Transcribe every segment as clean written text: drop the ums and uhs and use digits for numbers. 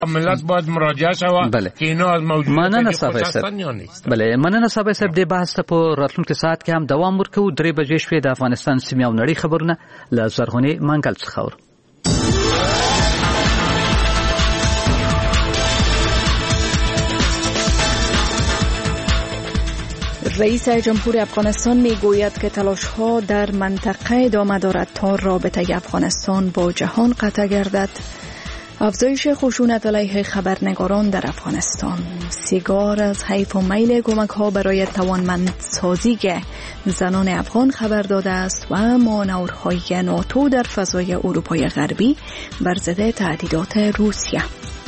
ملت باید مراجعه شود که اینا از موجودیت خوش هستن یا نیست. بله مننه صاحب صاحب د بحث په راتلونکي ساعت کې هم دوام ورکوو. 3 بجې شپې د افغانستان سیمې او نړۍ خبرونه له زرغونې منګل څخه اورو. رئیس جمهور افغانستان میگوید که تلاش‌ها در منطقه ادامه دارد تا رابطه افغانستان با جهان قطع گردد. افزایش خشونت علیه خبرنگاران در افغانستان. سیگار از حیف و میل کمک‌ها برای توانمندسازی زنان افغان خبر داده است و مانورهای ناتو در فضای اروپای غربی بر ضد تهدیدات روسیه.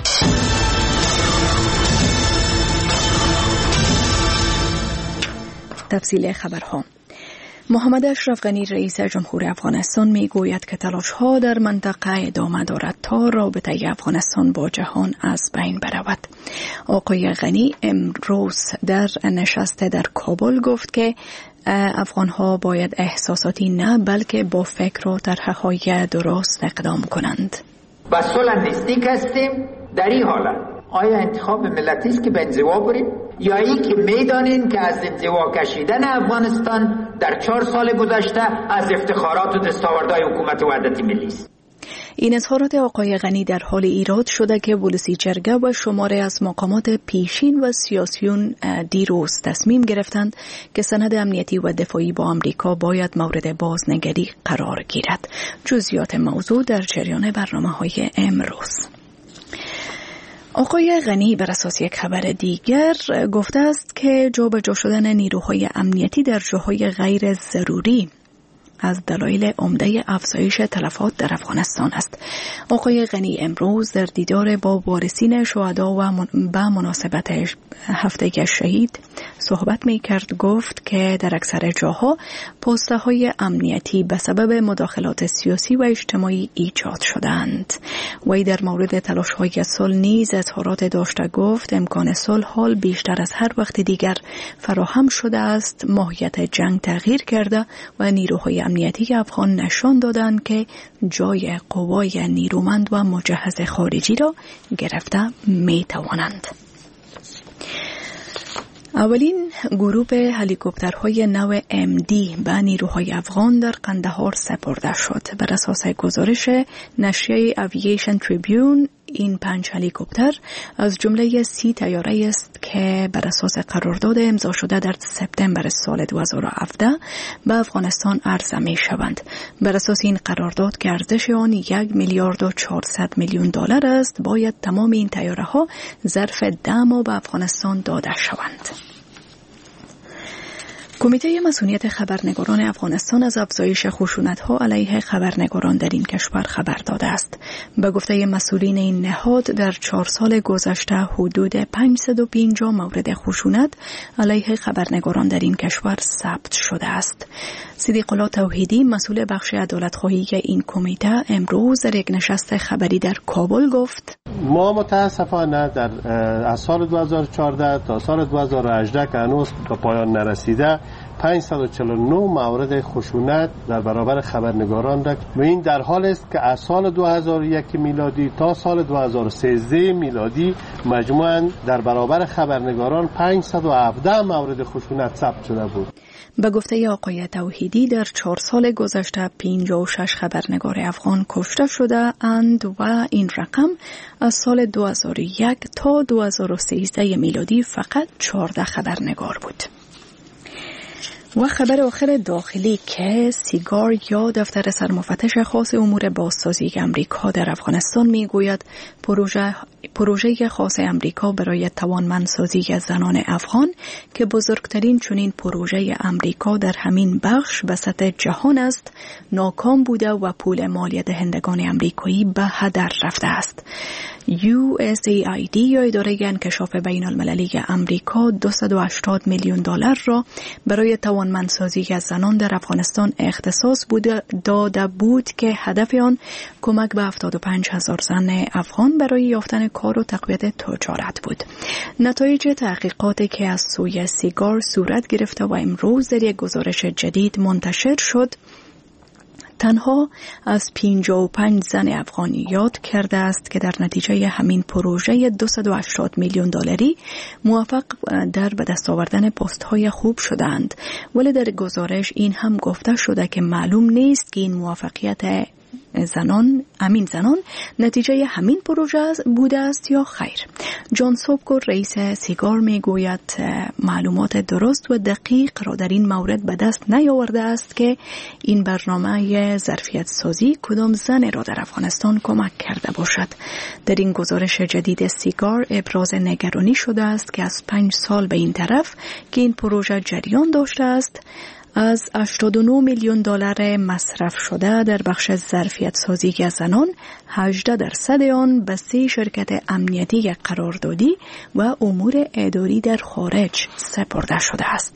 تفصیل خبرها. محمد اشرف غنی رئیس جمهور افغانستان میگوید که تلاش‌ها در منطقه ادامه دارد تا رابطه افغانستان با جهان از بین برود. آقای غنی امروز در نشست در کابل گفت که افغان‌ها باید احساساتی نه بلکه با فکر و طرح‌های درست اقدام کنند. با سولندیستیک هستیم در این حالت. آیا انتخاب ملتی است که به انزوا بریم یا ای که میدانین که از انزوا کشیدن افغانستان در 4 سال گذشته از افتخارات و دستاوردهای حکومت وحدت ملی است؟ این اظهارات آقای غنی در حال ایراد شده که ولسی جرگه و شماره از مقامات پیشین و سیاسیون دیروز تصمیم گرفتند که سند امنیتی و دفاعی با آمریکا باید مورد بازنگری قرار گیرد. جزئیات موضوع در جریان برنامه‌های امروز. آقای غنی بر اساس یک خبر دیگر گفته است که جابجا شدن نیروهای امنیتی در جاهای غیر ضروری از دلایل عمده افزایش تلفات در افغانستان است. آقای غنی امروز در دیدار با وارثین شهدا و به مناسبت هفته شهید صحبت می کرد. گفت که در اکثر جاها پست‌های امنیتی به سبب مداخلات سیاسی و اجتماعی ایجاد شدند. وی در مورد تلاش‌های صلح نیز اظهارات داشته. گفت امکان صلح حال بیشتر از هر وقت دیگر فراهم شده است. ماهیت جنگ تغییر کرده و نیروهای امنیتی افغان نشان دادند که جای قوای نیرومند و مجهز خارجی را گرفته می توانند. اولین گروه هلیکوپترهای نو MD به نیروهای افغان در قندهار سپرده شد. بر اساس گزارش نشریه اوییشن تریبیون این 5 هلیکوپتر از جمله 30 طیاره است که بر اساس قرارداد امضا شده در سپتامبر سال 2017 به افغانستان عرضه می شوند. بر اساس این قرارداد که ارزش آن 1,400,000,000 دلار است، باید تمام این طیاره ها ظرف 10 ماه به افغانستان داده شوند. کمیته مسئولیت خبرنگاران افغانستان از افزایش خشونت‌ها علیه خبرنگاران در این کشور خبر داده است. به گفته مسئولین این نهاد در 4 سال گذشته حدود 550 مورد خشونت علیه خبرنگاران در این کشور ثبت شده است. صدیق الله توحیدی مسئول بخش عدالت‌خواهی این کمیته امروز در یک نشست خبری در کابل گفت: ما متاسفانه از سال 2014 تا سال 2018 که هنوز به پایان نرسیده 549 مورد خشونت در برابر خبرنگاران داشت و این در حال است که از سال 2001 میلادی تا سال 2013 میلادی مجموعاً در برابر خبرنگاران 517 مورد خشونت ثبت شده بود. به گفته آقای توحیدی در 4 سال گذشته 56 خبرنگار افغان کشته شده اند و این رقم از سال 2001 تا 2013 میلادی فقط 14 خبرنگار بود. و خبر آخر داخلی که سیگار یا دفتر سرمفتش خاص امور بازسازی امریکا در افغانستان میگوید پروژه خاص امریکا برای توانمندسازی زنان افغان که بزرگترین چنین پروژه امریکا در همین بخش به سطح جهان است ناکام بوده و پول مالی دهندگان امریکایی به هدر رفته است. USAID یا اداره انکشاف بین المللی امریکا 280 میلیون دلار را برای توانمندسازی از زنان در افغانستان اختصاص داده بود که هدف آن کمک به 75,000 زن افغان برای یافتن کار و تقویت تجارت بود. نتایج تحقیقاتی که از سوی سیگار صورت گرفته و امروز در یک گزارش جدید منتشر شد تنها از 55 زن افغانی یاد کرده است که در نتیجه همین پروژه 280 میلیون دلاری موفق در به دست آوردن پست‌های خوب شدند. ولی در گزارش این هم گفته شده که معلوم نیست که این موفقیت زنان نتیجه همین پروژه بوده است یا خیر. جان سوبکو رئیس سیگار می گوید معلومات درست و دقیق را در این مورد به دست نیاورده است که این برنامه ظرفیت سازی کدام زن را در افغانستان کمک کرده باشد. در این گزارش جدید سیگار ابراز نگرانی شده است که از 5 سال به این طرف که این پروژه جریان داشته است از 89 میلیون دلار مصرف شده در بخش ظرفیت سازی زنان 18% آن به 3 شرکت امنیتی قراردادی و امور اداری در خارج سپرده شده است.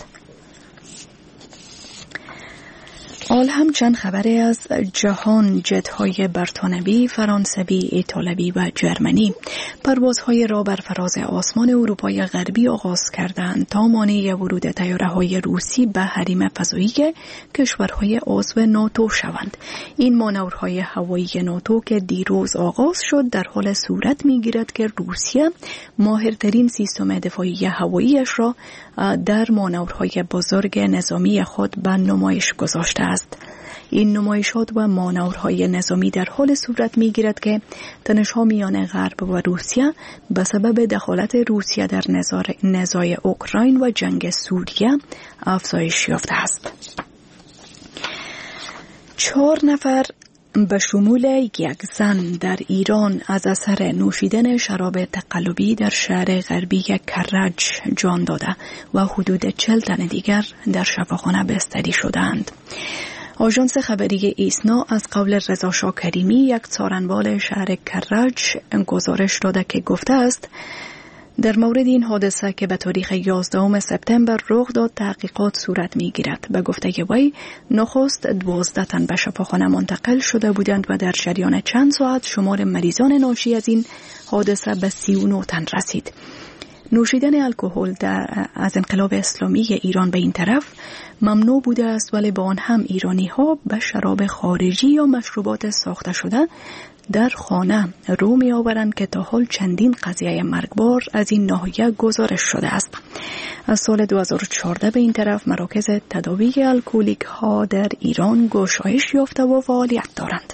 حال هم چند خبری از جهان. جت‌های برتانوی، فرانسوی، ایتالوی و جرمنی پروازهای را بر فراز آسمان اروپای غربی آغاز کردند تا مانع ورود طیاره‌های روسی به حریم فضایی کشورهای عضو ناتو شوند. این مانورهای هوایی ناتو که دیروز آغاز شد در حال صورت می‌گیرد که روسیه ماهرترین سیستم دفاعی هوایی‌اش را در مانورهای بزرگ نظامی خود به نمایش گذاشته است. این نمایشات و مانورهای نظامی در حال صورت می‌گیرد که تنش‌ها میان غرب و روسیه به سبب دخالت روسیه در نزاع اوکراین و جنگ سوریه افزایش یافته است. 4 نفر به شمول 1 زن در ایران از اثر نوشیدن شراب تقلبی در شهر غربی کرج جان داده و حدود 40 تن دیگر در شفاخانه بستری شدند. آژانس خبری ایسنا از قول رضا شاکریمی، یک څارنوال شهر کرج، گزارش داده که گفته است در مورد این حادثه که به تاریخ 11 سپتامبر رخ داد تحقیقات صورت می‌گیرد. به گفته وی نخست 12 تن به شفاخانه منتقل شده بودند و در جریان چند ساعت شمار مریضان ناشی از این حادثه به 39 تن رسید. نوشیدن الکل از انقلاب اسلامی ایران به این طرف ممنوع بوده است، ولی با آن هم ایرانی‌ها به شراب خارجی یا مشروبات ساخته شده در خانه رو می آورند که تا حال چندین قضیه مرگبار از این ناحیه گزارش شده است. از سال 2014 به این طرف مراکز تداوی الکلیک ها در ایران گشایش یافته و فعالیت دارند.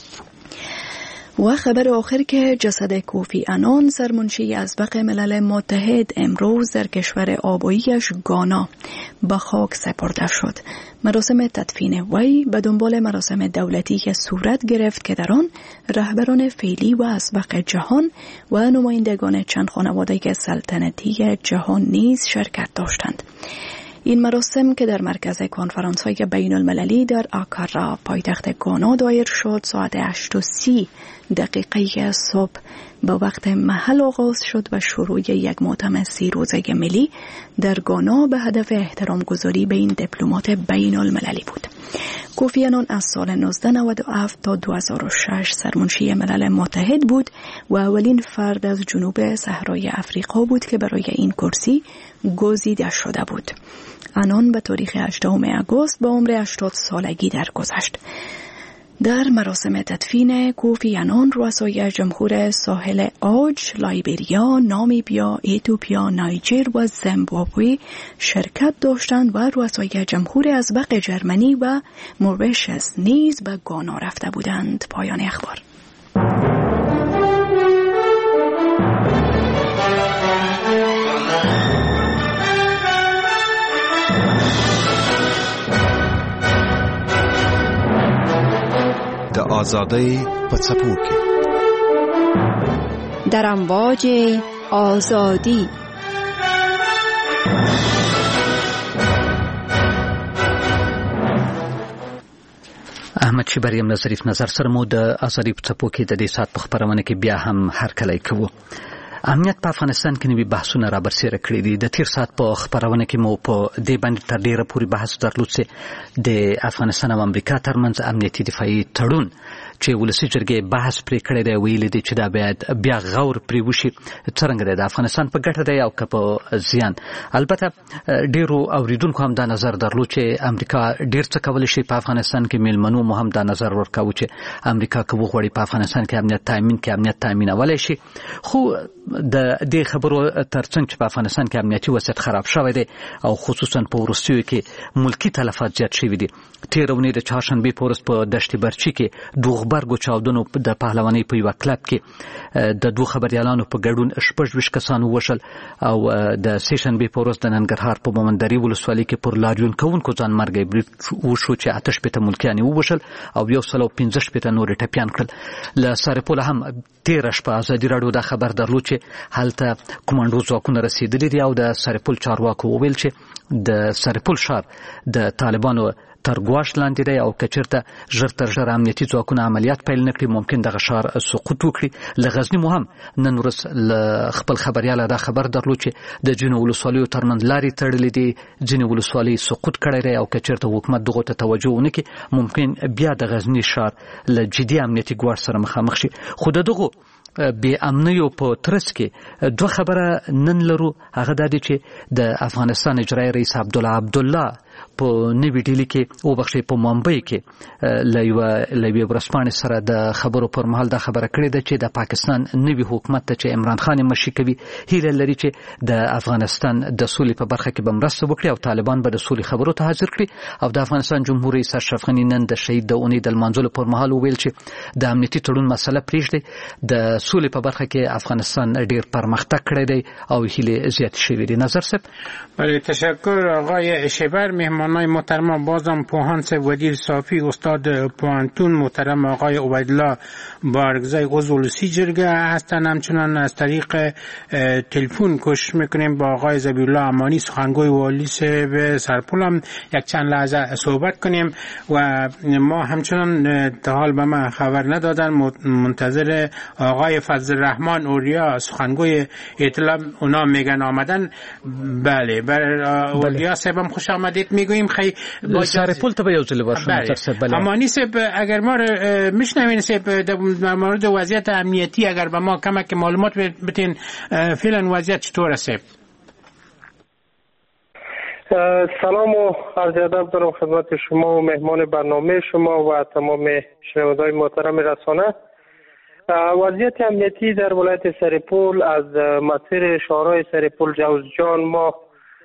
و خبر آخر که جسد کوفی عنان، سرمنشی ازبق ملل متحد، امروز در کشور آباییش گانا به خاک سپرده شد. مراسم تدفین وی به دنبال مراسم دولتی که صورت گرفت که در آن رهبران فعلی و ازبق جهان و نمایندگان چند خانواده سلطنتی جهان نیز شرکت داشتند. این مراسم که در مرکز کنفرانس‌های بین المللی در آکارا پایتخت گانا دایر شد ساعت 8:30 صبح به وقت محل آغاز شد و شروع یک مؤتمر 3 روزه ملی در گانا به هدف احترام گذاری به این دیپلمات بین المللی بود. کوفی عنان از سال 1997 تا 2006 سرمنشی ملل متحد بود و اولین فرد از جنوب صحرای افریقا بود که برای این کرسی گزیده شده بود. عنان به تاریخ 8 آگوست با عمر 80 سالگی درگذشت. در مراسم تدفین کوفی عنان رؤسای جمهور ساحل آج، لایبریا، نامیبیا، اتیوپیا، نایجر و زیمبابوه شرکت داشتند و رؤسای جمهور ازبق جرمنی و موریشیس نیز به گانا رفته بودند. پایان اخبار. د آزادۍ په څپو کې در امواج آزادی. احمد شیبری یم ظریف نظر سره مو د آزادۍ په څپو کې د دې سات په خبرونه کې بیا هم هرکلی کوو. امنیت په افغانستان کې نوي بحثونه را برسېره کړي دي. د تیر سات په خبرونه کې مو په دې باندې تر ډیره پورې بحث درلود چې د افغانستان او امریکا ترمنځ امنیتي دفاعي تړون چې ولسی جرګې بحث پرې کړی دی ویلي دی چې دا باید بیا غور پرې وشي څرنګه دی د افغانستان په ګټه دی او که په زیان. البته ډیرو اوریدونکو هم دا نظر درلود چې امریکا ډیر څه کولی شي په افغانستان کې. میلمنو مو هم دا نظر ورکاوه چې امریکا که وغواړي په افغانستان کې امنیت تامینولی شي. خو د دې خبرو ترڅنګ چې په افغانستان کې امنیتي وضعیت خراب شوی دی او خصوصا په وروستیو کې ملکی تلفات زیات شوي دي. تېره اونۍ د چهارشنبې په ورځ په دشت برچي کې د غبرګو چاودنو د پهلوانۍ په یوه کلب کې د دوه خبریالانو په ګډون 26 کسان ووژل او د سې شنبې په ورځ د ننګرهار په مومندري ولسوالۍ کې پر لاریون کوونکو ځانمرګی برید وشو چې 8 ملکیان یې ووژل او 115 نور ټپیان کړل. له سرپوله هم تېره شپه ازادي راډیو دا خبر درلود چې هلته کمانډو ځواکونه رسیدلي دي او د سرپل چارواکو وویل چې د سرپل ښار د طالبانو تر ګواښ لاندې دی او که چېرته ژر تر ژره امنیتي ځواکونه عملیات پیل نه کړي ممکن دغه ښار سقوط وکړي. له غزني مو هم نن ورځ له خپل خبریاله دا خبر درلود چې د ځینو ولسوالیو ترمنځ لارې تړلې دي، ځینې ولسوالۍ سقوط کړی دی او که چېرته حکومت دغو ته توجه ونه کړي ممکن بیا د غزني ښار له جدي امنیتي ګواښ سره مخامخ شي. خو د دغو بې امنیو په ترڅ کې دوه خبره نن لرو. هغه دا دی چې د افغانستان اجرایي رئیس عبدالله په نوي ډیلي کې وبخښئ په ممبئی کې له یوې ورځپاڼې سره د خبرو پر مهال دا خبره کړې ده چې د پاکستان نوي حکومت ته چې عمران خان مشري کوي هیله لري چې د افغانستان د سولې په برخه کې به مرسته وکړي او طالبان به د سولې خبرو ته حاضر کړي. او د افغانستان جمهور رئیس اشرف غني نن د شهید د اونۍ د لمانځلو پر مهال وویل چې د امنیتي تړون مسله پرېږدي، د سولې په برخه کې افغانستان ډیر پرمختګ کړی دی او هیله زیات شوې دي. نظر صاحب. بله تشکر آقای شبر. مهمانای محترم بازم پوهان ودیر صافی استاد پوهنتون، محترم آقای عبیدالله بارگزای عضو ولسی جرگه هستند. همچنان از طریق تلفن کوشش میکنیم با آقای ذبیحالله امانی سخنگوی والی به سرپل هم یک چند لحظه صحبت کنیم و ما همچنان تا حال به من خبر ندادن منتظر آقای فضل الرحمن اوریا سخنگوی اطلاع اونا میگن آمدن. بله اوریا صاحب هم خوش آمدید میگوییم. خیلی سرپل ته به یو ځل ورشم. امانی صاحب اگر ما میشنوین صاحب در مورد وضعیت امنیتی اگر به ما کمک معلومات بتین فعلا وضعیت چطور است؟ سلام و عرض ادب دارم خدمت شما و مهمان برنامه شما و تمام شنوندگان محترم رسانه. وضعیت امنیتی در ولایت سرپل از مسیر شهرهای سرپل جوزجان ما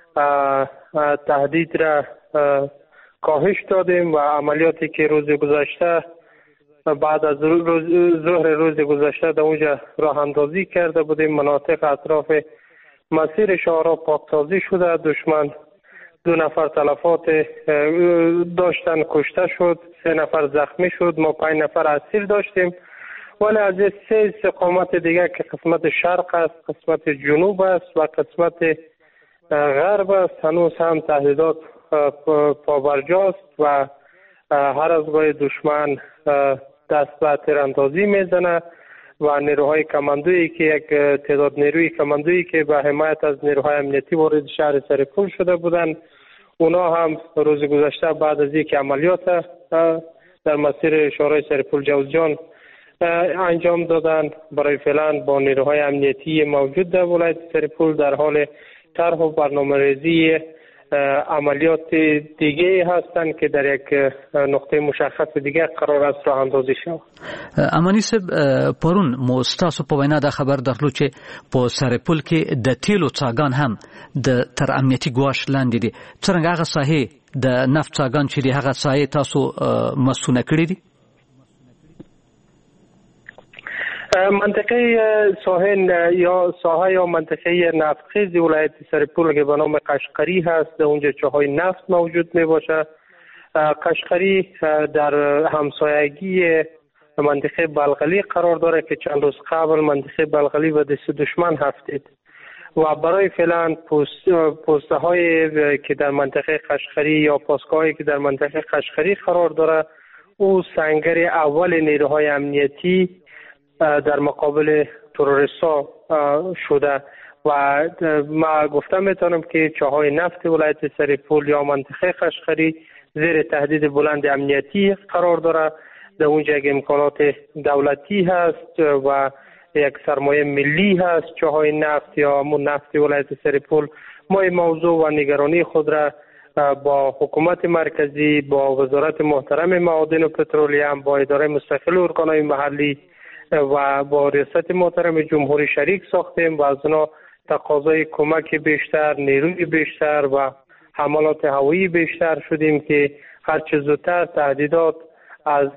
تهدید را کاهش دادیم و عملیاتی که روز گذشته بعد از ظهر روز گذشته در اونجا راه اندازی کرده بودیم. مناطق اطراف مسیر شهرها پاکسازی شده. دشمن 2 نفر تلفات داشتن، کشته شد، 3 نفر زخمی شد، ما 5 نفر اسیر داشتیم. ولی از 3 استقامت دیگر که قسمت شرق است، قسمت جنوب است و قسمت غرب است هنوز هم تهدیدات پابرجاست و هر از گاهی دشمن دست به تیراندازی میزنه و نیروهای کماندویی که یک تعداد نیروی کماندویی که به حمایت از نیروهای امنیتی وارد شهر سرپل شده بودند اونا هم روز گذشته بعد از یک عملیات در مسیر شهرهای سرپل جوزجان انجام دادند. برای فعلا با نیروهای امنیتی موجود در ولایت سرپل در حال طرح و برنامه‌ریزی عملیات دیگه هستند که در یک نقطه مشخص دیگه قرار است راه اندازی شود. امانی صاحب پرون مو ستاسو په وینا دا خبر درلود چې په سرپل کې د تیلو څاګان هم د تر امنیتي ګواښ لاندې دي. څنګه هغه ساحې د نفت څاګان چې دي هغه ساحې تاسو مسونه کړې دي؟ منطقه ساحه یا منطقه نفتخیز ولایت سرپل که به نام قشقری هست، در اونجا چاهای نفت موجود می باشه. قشقری در همسایگی منطقه بلغلی قرار داره که چند روز قبل منطقه بلغلی به دست دشمن هفتید و برای فعلا پوسته های که در منطقه قشقری یا پاسگاهی که در منطقه قشقری قرار داره او سنگر اول نیروهای امنیتی در مقابل تروریستا شده و ما گفتم میتونم که چاهای نفت ولایت سرپل یا منطقه قشقری زیر تهدید بلند امنیتی قرار داره. در اونجا یک امکانات دولتی هست و یک سرمایه ملی هست، چاهای نفت یا همون نفت ولایت سرپول. ما این موضوع و نگرانی خود را با حکومت مرکزی، با وزارت محترم معادن و پترولیم، با اداره مستقل ارگانهای محلی و با ریاست محترم جمهوری شریک ساختیم و از اونا تقاضای کمک بیشتر، نیروی بیشتر و حملات هوایی بیشتر شدیم که هرچه زودتر تهدیدات از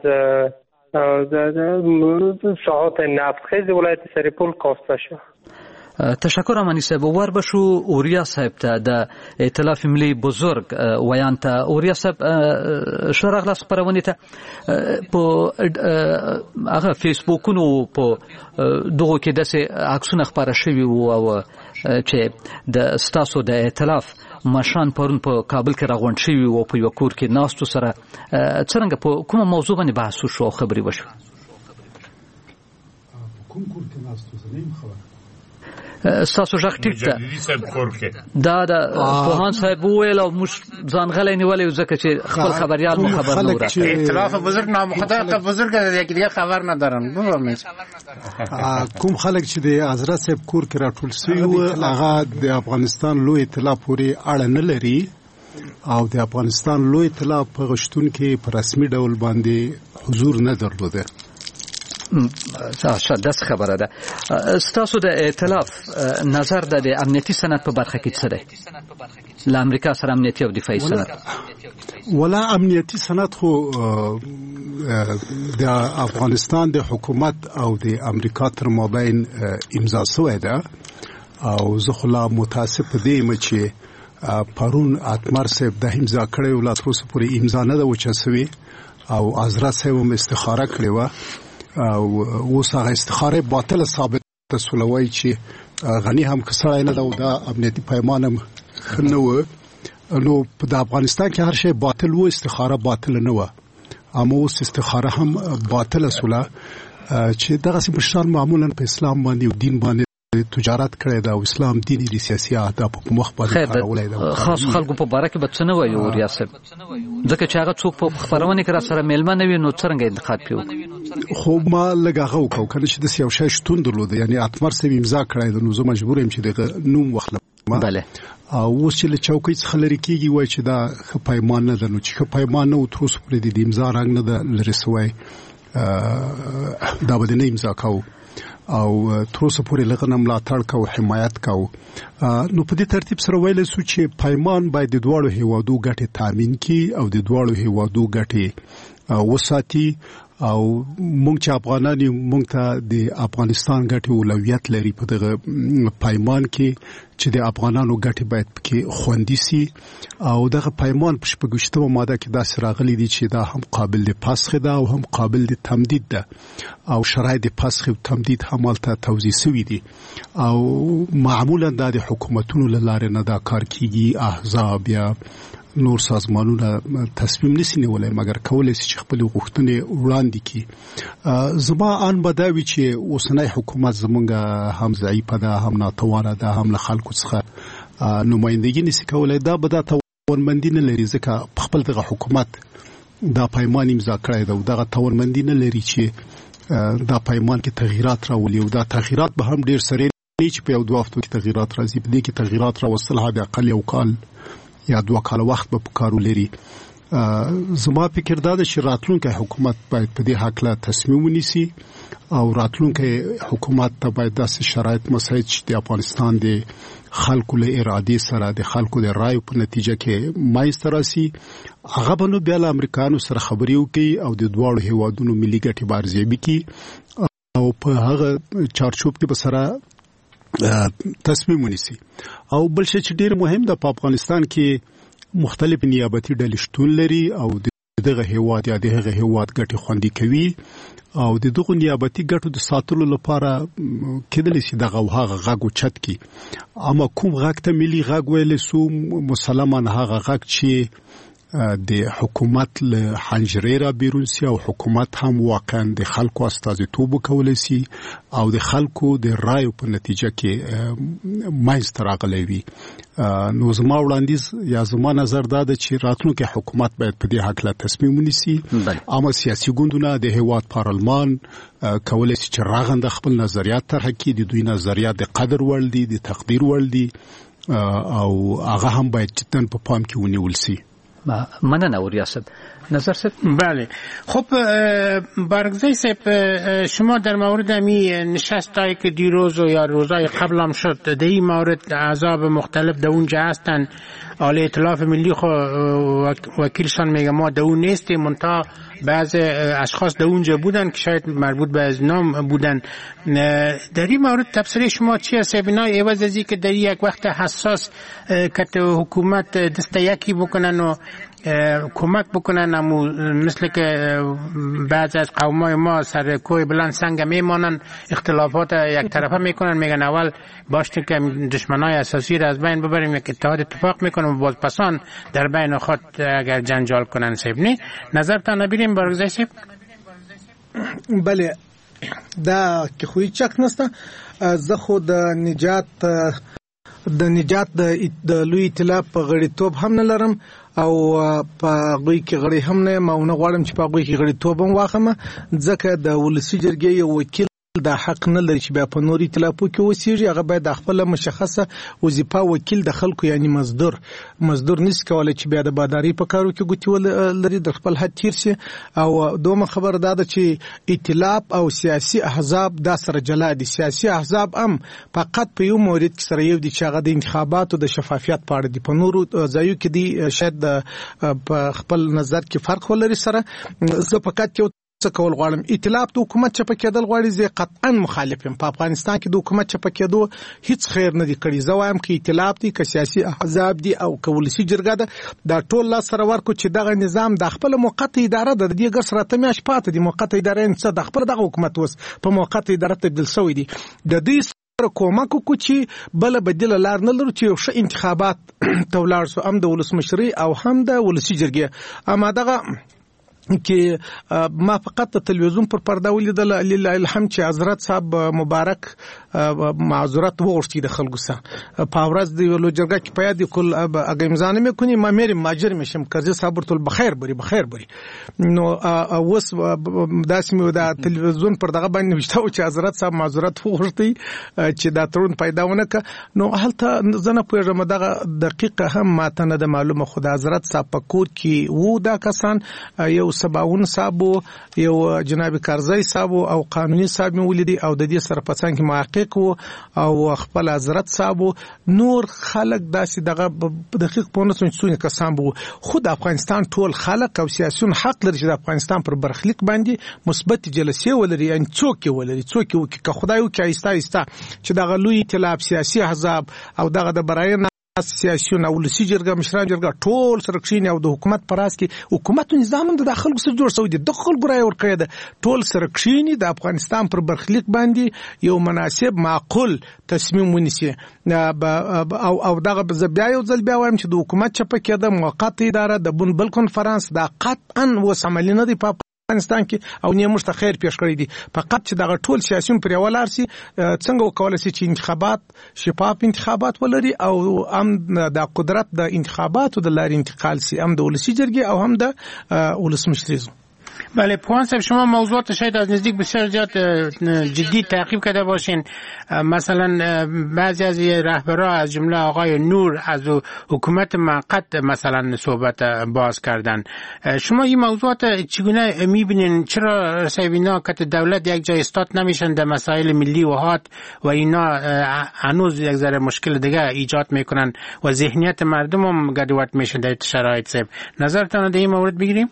ساحات نفتخیز ولایت سرپول کاسته شد. تشکر امانی صاحب. ور بشو اوریا صاحب ته د ائتلاف ملي بزرگ ویان ته. اوریا صاحب شرغله خبرونه ته په هغه فیسبوکونو په دغه کې داسې عکسونه خبره شوي وو او چې د ستاسو د ائتلاف مشان پرون په کابل کې راغونډ شوي وو په یو کور کې ناستو سره. څنګه په کومه موضوع باندې بحث وشو او خبرې وشو؟ کوم کور کې ناستو زه نه خبر. ستاسو ژغ ټیټ ده. دا د پوهان صاحب وویل او موږ ځان غلی نیولی ځکه چې خپل خبریال مو خبر نه ورکړ. ائتلاف بزرگ نامخدار بزرگ یکی دیگه خبر ندارن. کوم خلک چې د حضرت صاحب کور کې راټول شوي وو هغه د افغانستان لوی ائتلاف پورې اړه نه لري او د افغانستان لوی ائتلاف په غشتون کې په رسمي ډول باندې حضور نه درلوده. داس خبره ده. ستاسو د ائتلاف نظر د امنیتي سند په برخه کې څه دی؟ له امریکا سره امنیتي او دفاعي سند ولا امنیتي سند خو د افغانستان د حکومت او د امریکا تر مابین امضا شوی ده او زه خو لا متاسف دیم چې پرون اتمر صاحب د امضا کړی او لا تر اوسه پورې امضا نه ده وچسوي او حضرت صاحب هم استخاره کړې وه او اوس هغه استخاره باطله ثابت سولوي چې غني هم کسړای نه دا امنیتي پیمان هم نه و. نو په افغانستان کې هر شی باطل و، استخاره باطل نه و، اما اوس استخاره هم باطله سوله چې دغه څه بشار معمولا په اسلام باندې او دین باندې تجارت کړی دا او اسلام دیني دي سیاسي اهداف په مخ باندې کارولای دا. خاص خلکو په باره کې بچنه وایي او ریاست ځکه چې هغه څوک په خبرونه کې را سره میلمانه وي نو څنګه انتقاد پیو. خو ما لګاغه وکاو کنه چې د سیاوشای شتون درلود، یعنی اتمر سوي امضا کړی نو زه مجبور یم چې دغه نوم واخلم. بله او اوس چې له چوکۍ څخه لري کېږي وای چې دا ښه پیمان نه ده، نو چې ښه پیمان نه و تر اوسه پورې د امضا رنګ نه ده لرې سوی دا به نه امضا کوو او تر اوسه پورې لغه نه ملاتړ کوو، حمایت کوو. نو په دې ترتیب سره ویلی سو چې پیمان باید د دواړو هیوادو ګټې تامین کړي او د دواړو هیوادو ګټې وساتي او مونږ چې افغانان یو مونږ ته د افغانستان ګټې اولویت لري په دغه پیمان کې چې د افغانانو ګټې باید پکې خوندي سي او دغه پیمان په 26مه ماده کې داسې راغلي دي چې دا هم قابل د فسخ ده او هم قابل د تمدید ده او شرایط د فسخ او تمدید هم هلته توضیح شوي دي او معمولا دا د حکومتونو له لارې نه دا کار کیږي. احزاب یا نور سازمانونه تصمیم نسی نیولای مګر کولای شي چې خپل غوښتنې وړاندې کړي. زما ان بداوی چې اوسنۍ حکومت زمونږ هم ضعیفه ده، هم ناتوانه ده، هم له خلکو څخه نمایندګي نسی کولای. دا به دا توانمندي نه لري ځکه خپل دغه حکومت دا پیمان امضا کړی ده او دغه توانمندي نه لري چې دا پیمان کې تغییرات راولي او دا تغییرات به هم ډیر سره نه چې په یو دوه هفتو کې تغییرات راځي. په دې کې تغییرات راوستل هغه اقل یو کال یا 2 کال وخت به پکارو لري. زما فکر دا ده چې راتلونکي حکومت باید په دې حق له تصمیم ونیسي او راتلونکي حکومت ته باید داسې شرایط مساعد چې د افغانستان د خلکو له ارادې سره د خلکو د رایو په نتیجه کې مایسته راسي. هغه به نو بیا له امریکایانو سره خبرې وکړي او د دواړو هیوادونو ملي ګټې به ارزیابي کړي او په هغه چارچوب کې به سره تصمیم ونیسي. او بل شی چې ډیر مهم ده، په افغانستان کې مختلف نیابتي ډلې شتون لري او دغه هیواد یا دغه هیواد ګټې خوندي کوي او دغه نیابتي ګټو د ساتلو لپاره کېدلی شي دغه هغه غږ اوچت کړي. اما کوم غږ ته ملي غږ ویلی سو مسلمان هغه غږ چې د حکومت له حنجرې را بیرون سي او حکومت هم واقعا د خلکو استازیتوب وکولای سي او د خلکو د رایو په نتیجه کې منځته راغلی وي. نو زما وړاندیز یا زما نظر دا ده چې راتلونکي حکومت باید په دې هکله تصمیم ونیسي. اما سیاسي ګوندونه د هیواد پارلمان کولای شي چې راغنده خپل نظریات طرح کړي. د دوی نظریات د قدر وړ دي، د تقدیر وړ دي او هغه هم باید جداً په پام کې ونیول سي. مننه ریاست نظر صاحب. بله خب بارگزای صاحب، شما در مورد امی نشستایی که دیروز و یا روزای قبل هم شد در این مورد احزاب مختلف در اونجا هستن، آل ائتلاف ملی خو وکیلشان میگه ما در اون نیستیم، منتها بعض اشخاص در اونجا بودن که شاید مربوط به از نام بودن. در این مورد تفسیر شما چی است؟ بنای عوض از که در یک وقت حساس که حکومت دست یکی بکنن و کمک بکنن، اما مثل که بعض از قومای ما سر کوه بلند سنگ میمانن، اختلافات یک طرفه میکنن، میگن اول باشیم که دشمنای اساسی را از بین ببریم، یک اتحاد اتفاق میکنم و باز پسان در بین خود اگر جنجال کنن. صاحب نه نظرتان نبیریم بارگزای صاحب؟ بله دا که خوی چک نسته. زه خود د نجات د لوی ائتلاف په غړیتوب هم نه لرم او په غوی کې غړی هم نه ماونه غواړم چې په غوی کې غړیتوب هم واخمه، ځکه د ولسی جرګې یو وکیل د حق نه لري چې بیا په نوري ائتلافو کې وسیږي. هغه باید د خپل مشخصه وظیفه وکیل د خلکو یعنی مزدور نس کولای چې بیا د باداری په کارو کې ګوتی ولري، د خپل حد تیر شي. او دومره خبر ده چې ائتلاف او سیاسي احزاب دا سره جلا دي. سیاسي احزاب هم فقط په یو مورید کې سره یو دي چې هغه د انتخاباتو د شفافیت په اړه دي، په نورو ځایو کې دي شاید په خپل نظر کې فرق ولري سره. زه فقط یو څه کول غواړم، ائتلاف د حکومت چپه کېدل غواړي. زه قطعا مخالف یم. په افغانستان کې د حکومت چپه کېدو هیڅ خیر نه دی کړی. زه وایم چې ائتلاف دي، که سیاسي احزاب دي او که ولسی جرګه ده، دا ټول لاس سره ورکو چې دغه نظام د خپل موقت اداره ده. د دې ګر سره ته میاش پاتې دي موقت اداره نه څه د خپل دغه حکومت وس په موقت اداره تبدیل شوی دي. د دې کومک کو چې بل بدیل لار نه لرو چې یو ښه انتخابات تولار سو هم د ولسمشري او هم د ولسی جرګه. اما دغه کې ما فقط تلویزیون پر پرده ولیدل لله الحمد چې حضرت صاحب مبارک معذرت وغوښتي د خلکو سره په ورځ د لوجرګه کې پیاد کل اگه امضا نه میکنی ما میرم ماجر میشم قاضي صاحب ورته بخیر بری نو اوس داسې مې د تلویزیون پر دغه باندې نوشته چې حضرت صاحب معذرت وغوښتي چې دا ترون پیدا ونه ک. نو هلته زنه پوهیږم دغه دقیقه هم ماته نه د معلومه. خو د حضرت صاحب په کور کې وو دا کسان، یو سباون صاحب، یو جناب کارزی صاحب او قانوني صاحب ولیدي او د دې سره په څنګه محقق وو او خپل حضرت صاحب. نور خلک داسې دغه دقیق په نسو څونه کسان وو. خود افغانستان ټول خلک او سیاسيون حق لري چې د افغانستان پر برخلیک باندې مثبت جلسې ولري، ان څوک وکي که خدای وکي ایستا چې دغه لوی ائتلاف سیاسي احزاب او دغه د براینا سیاسيون او ولسی جرګه مشران جرګه ټول سره کښیني او د حکومت پر اس کې حکومت نظام د داخل سره جوړ شوی دی، د خلکو رای ورکړي ده، ټول سره کښیني د افغانستان پر برخلیک باندې یو مناسب معقول تصمیم ونیسي. او دغه بیا یو ځل بیا وایم چې د حکومت چپه کېده موقت اداره د بل کنفرانس دا قطعا وسملی نه دی په افغانستان کې او نه مشته خیر پیښ کړی دي. فقط چې دغه ټول سیاسيون پر ولار سي څنګه وکولای شي چې انتخابات شفاف انتخابات ولري او هم د قدرت د انتخاباتو د لارې انتقال سي، هم د ولسی جرګې او هم د ولسمشری. بله پوان صاحب، شما موضوعات شاید از نزدیک بسیار زیاد جدی تعقیب کرده باشین. مثلا بعضی از رهبران از جمله آقای نور از حکومت موقت مثلا صحبت باز کردن. شما این موضوعات چگونه میبینین؟ چرا اینا که دولت یک جای استاد نمیشن در مسائل ملی و هات و اینا هنوز یک ذره مشکل دیگه ایجاد میکنن و ذهنیت مردم هم گډوډ میشه در شرایط صاحب؟ نظرتان در این مورد بگیریم؟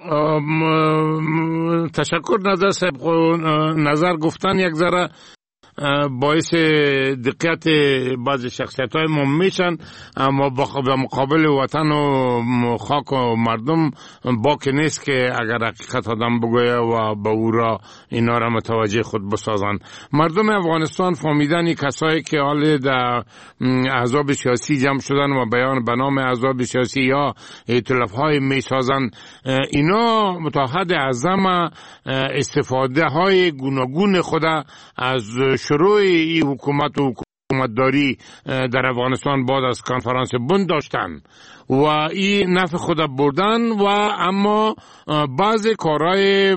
تشکر نظر صاحب. نظر گفتن یک ذره باعث دقت بعض شخصیت‌های ما میشن، اما به مقابل وطن و خاک و مردم باقی نیست که اگر حقیقت آدم بگویه و به او را اینا را متوجه خود بسازن. مردم افغانستان فهمیدن کسایی که حال در احزاب سیاسی جمع شدن و بیان به نام احزاب سیاسی یا ائتلاف‌های میسازن، اینا متحد اعظم استفاده های گوناگون خود از شروع این حکومت و حکومتداری در افغانستان بعد از کنفرانس بن داشتن و این نفع خود بردن و اما بعض کارهای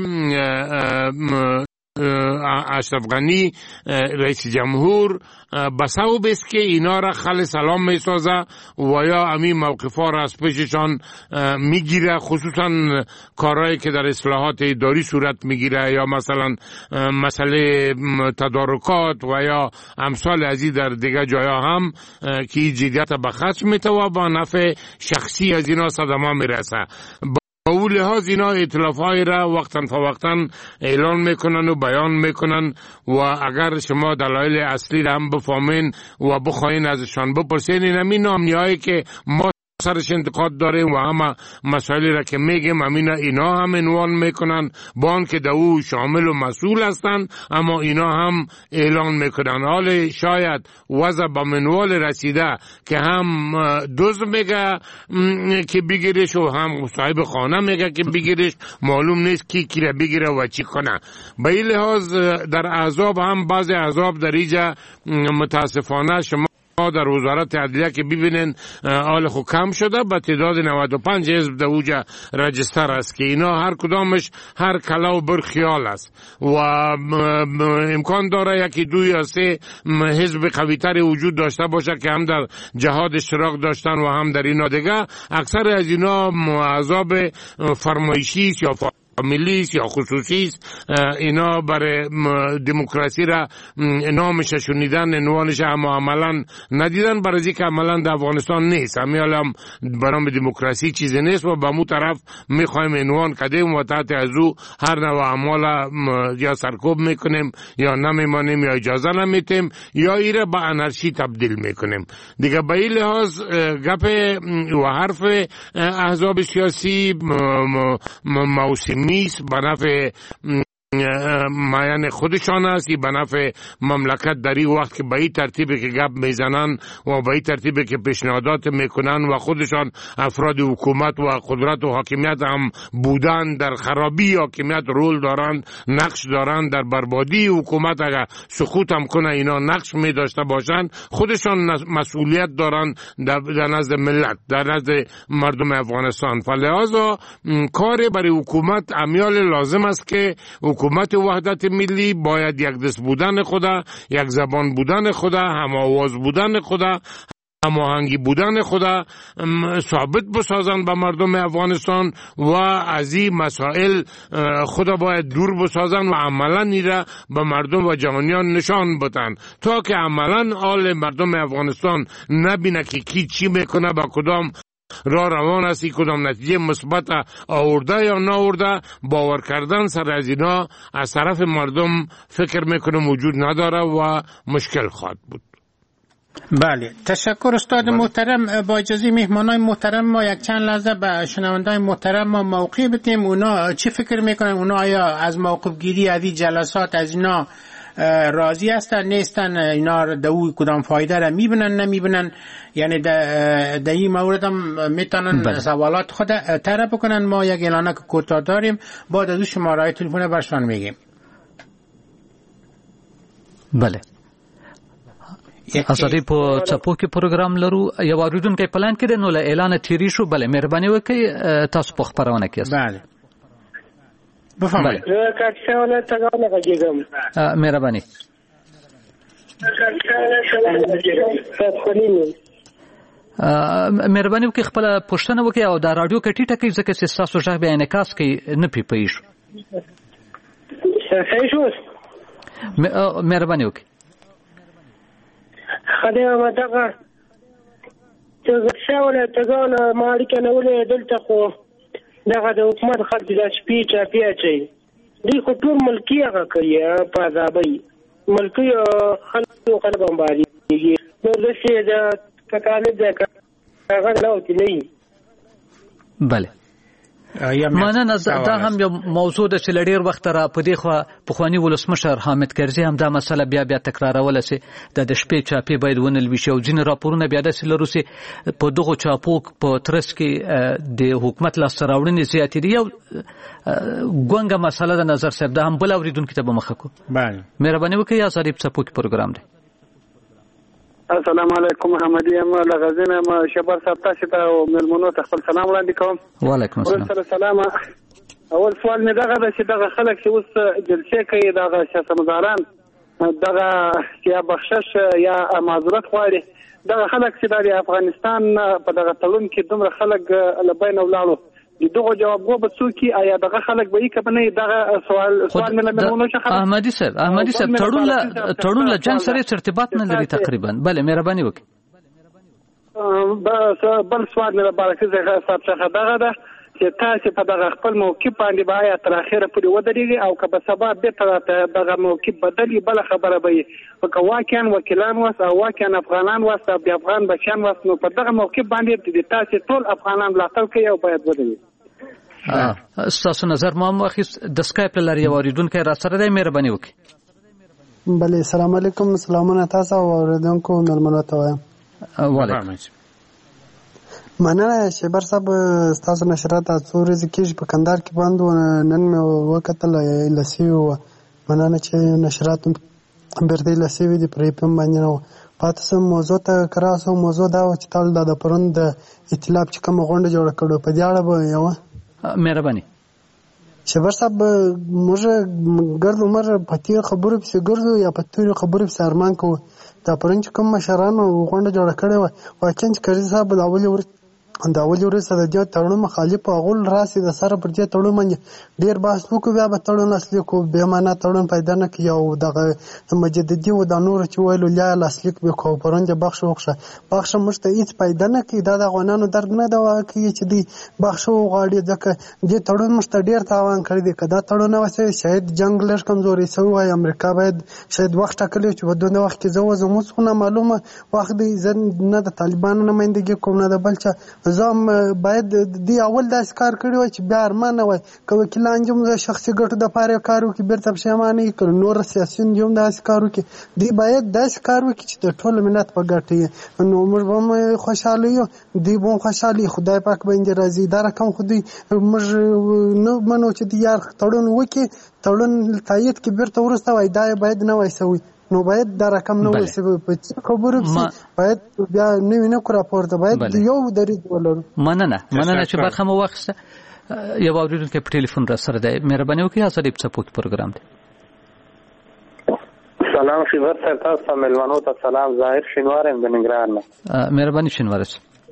اشرف غنی رئیس جمهور بسبب است که اینا را خل سلام می سازه و یا امی موقفا را از پیششان میگیره، خصوصا کارهایی که در اصلاحات اداری صورت میگیره یا مثلا مسئله تدارکات و یا امثال ازی در دیگه جایا هم که جدیت به خشم میتوه با نفع شخصی از اینا صدمه میرسه. با اون لحاظ اینا ائتلاف‌های را وقتا فوقتا اعلان میکنن و بیان میکنن و اگر شما دلایل اصلی را هم بفهمین و بخواین ازشان بپرسین، این همین نامنی‌هایی که ما سرش انتقاد داریم و همه مسائلی را که میگیم اینا هم عنوان میکنن با آن که دو شامل و مسئول هستن، اما اینا هم اعلان میکنن. حال شاید وضع به منوال رسیده که هم دوز میگه که بگیرش و هم صاحب خانه میگه که بگیرش، معلوم نیست کی را بگیره و چی کنه. به این لحاظ در احزاب هم بعض احزاب در اینجا متاسفانه شما در وزارت عدلیه که ببینین آل خو کم شده، به تعداد 95 حزب در اوجا رجستر است که اینا هر کدامش هر کلا و بر خیال است و امکان داره یکی دو یا سه حزب قویتر وجود داشته باشه که هم در جهاد اشتراک داشتن و هم در اینا دیگه. اکثر از اینا احزاب فرمایشی است یا ملیست یا خصوصی است، اینا برای دموکراسی را نامش شنیدن عنوانش اما عملا ندیدن، برای اینکه عملا در افغانستان نیست. همیال هم برام دموکراسی چیزی نیست و به مو طرف میخوایم عنوان کدیم و تحت از او هر نوع اعمال یا سرکوب میکنیم یا نمیمانیم یا اجازه نمیتیم یا ایره به انارشی تبدیل میکنیم دیگه. به این لحاظ گپ و حرف احزاب سیاسی موسمی نیست، به نفع معین خودشان است، به نفع مملکت در این وقت که به این ترتیبی که گپ میزنن و به این ترتیبی که پیشنهادات میکنن و خودشان افراد حکومت و قدرت و حاکمیت هم بودن در خرابی حاکمیت رول دارند، نقش دارند در بربادی حکومت. اگر سقوط هم کنه اینا نقش می داشته باشند، خودشان مسئولیت دارند در نزد ملت، در نزد مردم افغانستان. فلذا کار برای حکومت امیال لازم است که حکومت وحدت ملی باید یک دست بودن خدا، یک زبان بودن خدا، هم آواز بودن خدا، هماهنگی بودن خدا ثابت بسازن به مردم افغانستان و از این مسائل خدا باید دور بسازن و عملا ایره به مردم و جهانیان نشان بدن تا که عملا آل مردم افغانستان نبینه که کی چی میکنه، با کدام راه روان است، کدام نتیجه مثبت آورده یا ناورده. باور کردن سر از اینا از طرف مردم فکر میکنم وجود نداره و مشکل خواهد بود. بله، تشکر استاد محترم. با اجازه مهمانای محترم ما یک چند لحظه به شنوندای محترم ما موقع بدیم. اونا چی فکر میکنن؟ اونا آیا از موقف گیری از این جلسات از اینا راضی هستن نیستن؟ اینا دوی کدام فایده را میبینن نمیبینن؟ یعنی در این مورد هم میتونن سوالات خود طرح بکنن. ما یک اعلانه کوتاه داریم، بعد از شماره تلفن برشان میگیم. بله، اساسي په چپو کې پروګرام لرو. یو اوریدونکو پلان کې د نو اعلان تیری شو. بله، مهرباني وکړئ تاسو په خبرونه کې. بله، بفرمایئ. کاکشاونه تګاونه غږیږم. مهرباني. مهرباني وکړئ خپل پوښتنه وکړئ او دا رادیو کې ټیټه کړئ ځکه چې تاسو ژغ به انعکاس کوي نه پیپی شو. صحیح شو. مهرباني وکړئ. خدای مدغه تګشاونه تګاونه مالک نه ولې دلته خو دغه د حکومت خلک د شپې چاپی اچي دی خو ټول ملکی هغه کوي په ځابي ملکی خلک بمباري نو داسې د ککانه د هغه لاوتی نه. بله مننه. دا هم یو موضوع ده چې لډیر وخت را په دې خوا پخوانی ولسمشر حامد کرزي هم دا مسله بیا تکرارول سي د شپې چاپی باید ونلوي شي او ځین راپورونه بیا د سلرو سي په دغه چاپو په ترس کې د حکومت لاس راوړنې زیاتې دي. یو ګونګه مسله د نظر صاحب دا هم بل اوریدونکو ته به مخه کو. بله مهرباني وکړئ یا ظریف څپوک پروګرام دی. السلام علیکم محمدی ام لغزنه ما شبر صاحب تاسو ته او ملمنو ته خپل سلام وړاندې کوم. وعلیکم السلام. سلام. اول سوال مې دغه چې دغه خلک چې اوس جلسه کوي دغه سیاستمداران دغه یا بخشش یا معذرت غواړي دغه خلک چې د افغانستان په دغه تړون کې دومره خلک لبین ولاړو دغه جواب غو به څوک یا دغه خلک به یې کبنه دغه سوال مې ملمنو څخه احمدی صاحب تړون له جنگ سره ارتباط نه لري تقریبا. بله مهرباني وکړئ. بل سوال مې برکه زه صاحب څخه دغه ده چې تاسو په دغه خپل موقف باندې باید تر اخره پورې ودرېږئ او که به سبا بیرته دغه موقف بدلي بله خبره به وي. که واقعا وکیلان واست او واقعا افغانان واست او د افغان بچیان واست نو په دغه موقف باندې د تاسو ټول افغانان ملاتړ کوي او باید ودرېږي. ستاسو نظر ما واخیست. د سکایپ له لارې یو اوریدونکی را سره دی. مهرباني وکړئ. بله السلام علیکم. سلامونه تاسو او اوریدونکو ملمنو ته وایم. وعلیکم. مننه شیبر صاحب تاسو نشرات څو ورځې کېږي په کندهار کې بند و نن مې وکتل لسی و مننه چې نشرات بیرته لسی وي د پرې پم باندې نو پاتې سم موضوع ته کراسو موضوع دا و چې تل د پروند ائتلاف چې کوم غونډه جوړ کړو په دې اړه به یو مهرباني شیبر صاحب موږ ګرد عمر په تیر خبرو پسې ګرځو یا په تیر خبرو پسې ارمان کوو. دا پرون چې کوم مشرانو غونډه جوړه کړې وه واقعا چې کرزي صاحب د اولي وروسته د دې تړون مخالف غول راسي د سره پر دې تړون باندې ډیر بحث وکړو بیا به تړون اصلي کو به معنا تړون پیدا نه کیو دغه مجددي و د نور چې ویلو لا اصلي به کو پرونج بخښ وخښه مشته هیڅ پیدا نه کی دا د غونانو درد نه دا واکې چې دی بخښ غاړي ځکه دې تړون مشته ډیر تاوان کړی دی کدا تړون وسه شاید جنگ لږ کمزوري سو وای امریکا باید شاید وخت ټاکلی چې په دونه وخت کې زموږ څخه معلومه وخت دی نه د طالبانو نمائندګي کوم نه د بلچا زم باید دی اول داس کار کړی و چې بیا ارمان وای که وکیلان جمع شخصي ګټو د پاره کارو کې بیرته پښیمانه کړي نور سیاسيون جمع داس کارو کې دی باید داس کارو کې چې د ټول ملت په ګټه نو موږ به خوشاله یو دی به خوشالي خدای پاک باندې راضي دا رقم خو دی موږ نو منو چې دی یار تړون وکي تړون تایید کې بیرته ورسته وای دا باید نه وای سوي نو باید دا رقم نه وسی په خبرو باید بیا نه کړه راپورته باید یو درید ولرو. مننه چې برخه مو واخیسته. یو اوریدونکو په ټلیفون را سره دی. مهرباني وکړئ ظریف څپوک پروګرام دی. سلام شیور صاحب تاسو ملمنو ته سلام. ظاهر شینوار هم د ننګرهار نه. مهرباني شینوار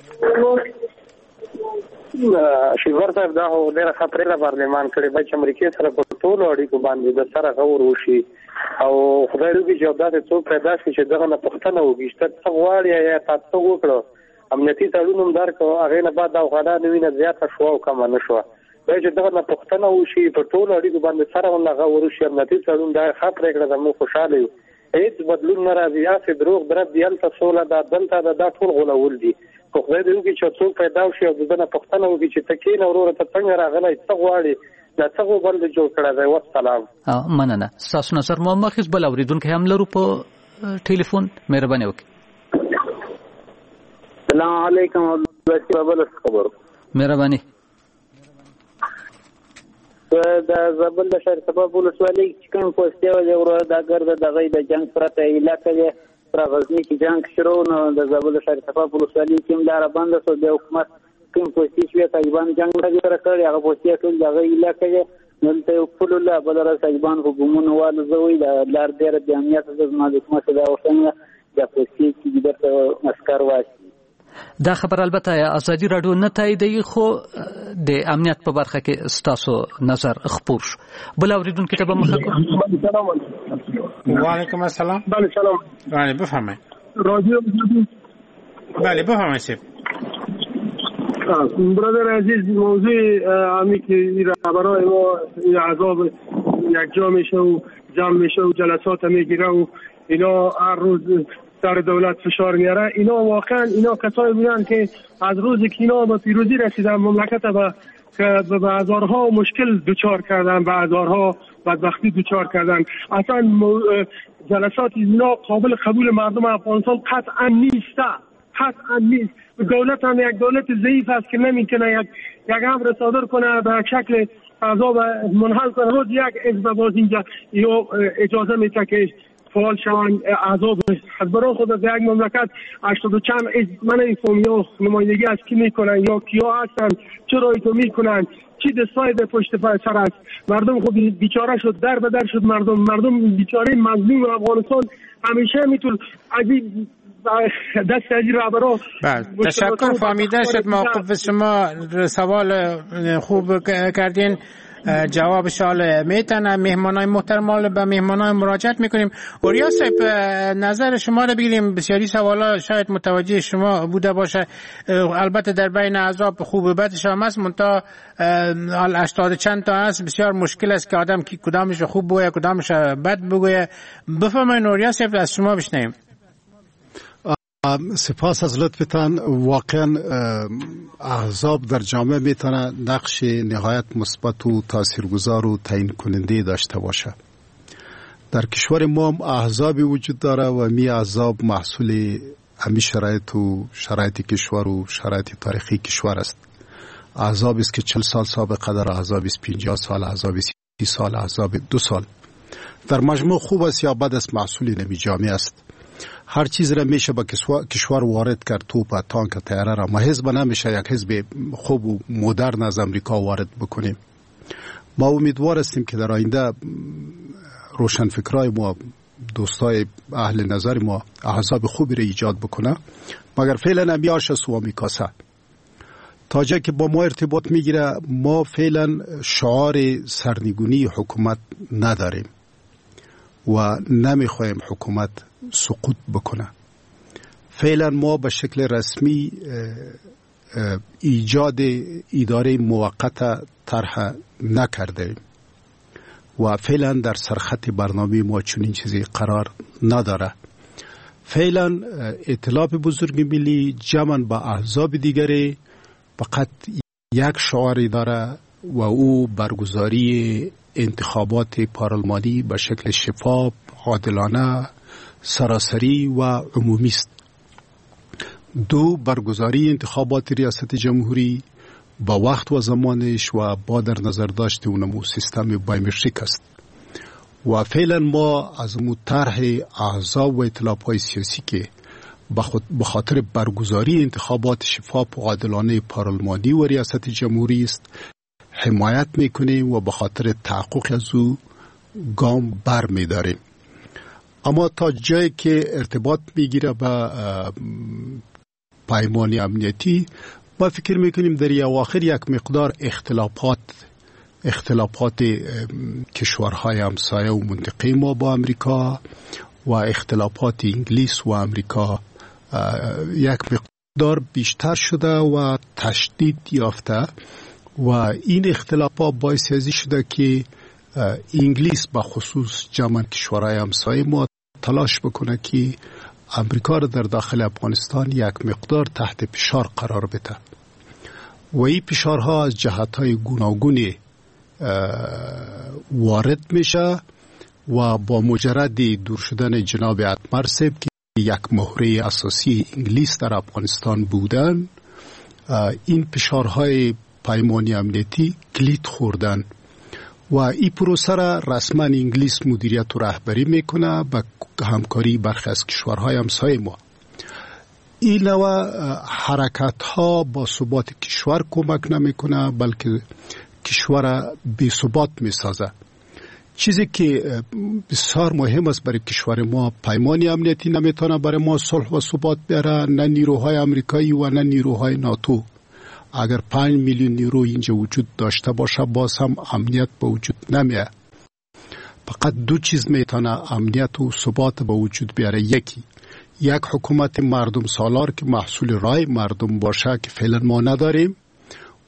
شیور صاحب دا ډیره خطرې له پارلمان کړي به چې امریکای سره په ټولو اړیکو باندې د سره غور وشي او خدای دې چې دا څوک پیدا شي چې دغه نه پښتنه وږي څه غواړي یا تاسو وکړو امنیتي تړون درکو هغه نه بعد افغانان ویني زیاته شو او کم نه شو دا چې دغه نه پښتنه وشي په ټولو اړیکو باندې سره ولغه ورشي امنیتي تړون دا خاطر کړه مو خوشاله یو هیڅ بدلون نه راځي یا چې دروغ درب دی الته سوله دا دلته دا ټول غولول دي خو خدای دې وکړي چې څوک پیدا شي او دغه پښتنه وږي چې تکین اورور ته څنګه راغلی څه غواړي دا څنګه بل جوړ کړه دی. والسلام. مننه. تاسو نظر مو مخکې بل اوریدونکو هم لرو په ټلیفون. مهرباني وکړئ. السلام علیکم ورحمت الله وبرکاته. مهرباني. دا زابل د شهر سبب ولسوالۍ چې کوم پوسټ دی ورو دا ګرځه د غي د جنگ پرته علاقې دی پر غزنی کې جنگ شروع نو د زابل د شهر سبب ولسوالۍ کې لار بند شو د حکومت کوم پوسټ چې طالبان جنگ راځي کړی هغه پوسټ ټول د غي علاقې دی نن ته خپل الله بدر طالبان حکومت والو زوی د لار ډیر د امنیت د حکومت دا وښنه د پوسټ چې د مسکر واسي دا خبر البته ازادي رادیو نه تاییدوي خو د امنیت په برخه کې ستاسو نظر خپور شو. بل اوریدونکو ته به مخه. وعلیکم السلام. بله سلام. بله بفرمایید. راجع بله بفرمایید. برادر عزیز موضوع همی که برای ما عذاب یک جا میشه و جمع میشه و جلسات میگیره و اینا هر روز سر دولت فشار میاره. اینا واقعا اینا کسایی بودن که از روزی که اینا به پیروزی رسیدن مملکت به هزارها مشکل دوچار کردن، به هزارها بدبختی دوچار کردن. اصلا جلسات اینا قابل قبول مردم افغانستان قطعا نیست. دولت هم یک دولت ضعیف است که نمیتونه یک امر صادر کنه به شکل عذاب منحل کنه. روز یک حزب باز اینجا اجازه میده که فعال شوند عذاب از برای خود از یک مملکت 80 چند من اینفومی ها نمایندگی از کی میکنن یا کیا هستن، چرا ایتو میکنن، چی دستای به پشت سر است. مردم خود بیچاره شد، در به در شد. مردم بیچاره مظلوم افغانستان همیشه میتون عجیب دست عجیب رهبرا. تشکر، فهمیده شد موقف شما. سوال خوب کردین، جواب شال میتونه. مهمانای محترم به مهمانای مراجعت میکنیم. اوریا صاحب نظر شما رو بگیریم. بسیاری سوالا شاید متوجه شما بوده باشه. البته در بین احزاب خوب و بدش هم هست، منتها 80 چند تا هست. بسیار مشکل است که آدم کی کدامش خوب بگویه کدامش بد بگویه. بفرمایید اوریا صاحب، از شما بشنویم. سپاس از لطفتان. واقعا احزاب در جامعه میتونه نقش نهایت مثبت و تاثیرگذار و تعیین کننده داشته باشه. در کشور ما هم احزابی وجود داره و می احزاب محصول همی شرایط کشور و شرایط تاریخی کشور است. احزاب است که 40 سال سابقه داره، احزاب است 50 سال، احزاب 30 سال، احزاب 2 سال. در مجموع خوب است یا بد است محصول نمی جامعه است. هر چیز را میشه با کشور وارد کرد، توپ، تانک، طیاره را. ما حزب نمیشه یک حزب خوب و مدرن از امریکا وارد بکنیم. ما امیدوار هستیم که در آینده روشنفکرای ما، دوستای اهل نظر ما، احزاب خوبی را ایجاد بکنه. مگر فعلا امیارش سوامیکاسه تا جایی که با ما ارتباط میگیره، ما فعلا شعار سرنگونی حکومت نداریم و نمیخوایم حکومت سقوط بکنه. فعلا ما به شکل رسمی ایجاد اداره موقت طرح نکردیم و فعلا در سرخط برنامه ما چنین چیزی قرار نداره. فعلا ائتلاف بزرگ ملی جمع با احزاب دیگری فقط یک شعاری داره و او برگزاری انتخابات پارلمانی به شکل شفاف، عادلانه، سراسری و عمومی است. 2 برگزاری انتخابات ریاست جمهوری با وقت و زمانش و با در نظر داشت اونمو سیستم بایومتریک است. و فعلا ما از طرح احزاب و ائتلاف‌های سیاسی که به خاطر برگزاری انتخابات شفاف و عادلانه پارلمانی و ریاست جمهوری است حمایت میکنیم و به خاطر تحقق از او گام بر میداریم. اما تا جایی که ارتباط میگیره به پیمان امنیتی، ما فکر میکنیم در اواخر یک مقدار اختلافات کشورهای همسایه و منطقه ما با امریکا و اختلافات انگلیس و امریکا یک مقدار بیشتر شده و تشدید یافته و این اختلافات باعث ازی شده که انگلیس به خصوص جمع کشورهای همسایه ما تلاش بکنه که امریکا را در داخل افغانستان یک مقدار تحت فشار قرار بده و این فشارها از جهت‌های گوناگون وارد میشه و با مجرد دور شدن جناب اتمر صاحب که یک مهره اساسی انگلیس در افغانستان بودن، این فشارهای پیمانی امنیتی کلید خوردن و این پروسه را رسما انگلیس مدیریت و رهبری میکنه با همکاری برخی از کشورهای همسایه ما. این نوع حرکت ها با ثبات کشور کمک نمیکنه بلکه کشور بی ثبات میسازه. چیزی که بسیار مهم است برای کشور ما، پیمانی امنیتی نمیتونه برای ما صلح و ثبات بیاره، نه نیروهای امریکایی و نه نیروهای ناتو. اگر 5 میلیون نیرو اینجا وجود داشته باشه باز هم امنیت به وجود نمیاد. فقط 2 چیز میتونه امنیت و ثبات به وجود بیاره. یک حکومت مردم سالار که محصول رای مردم باشه که فعلا ما نداریم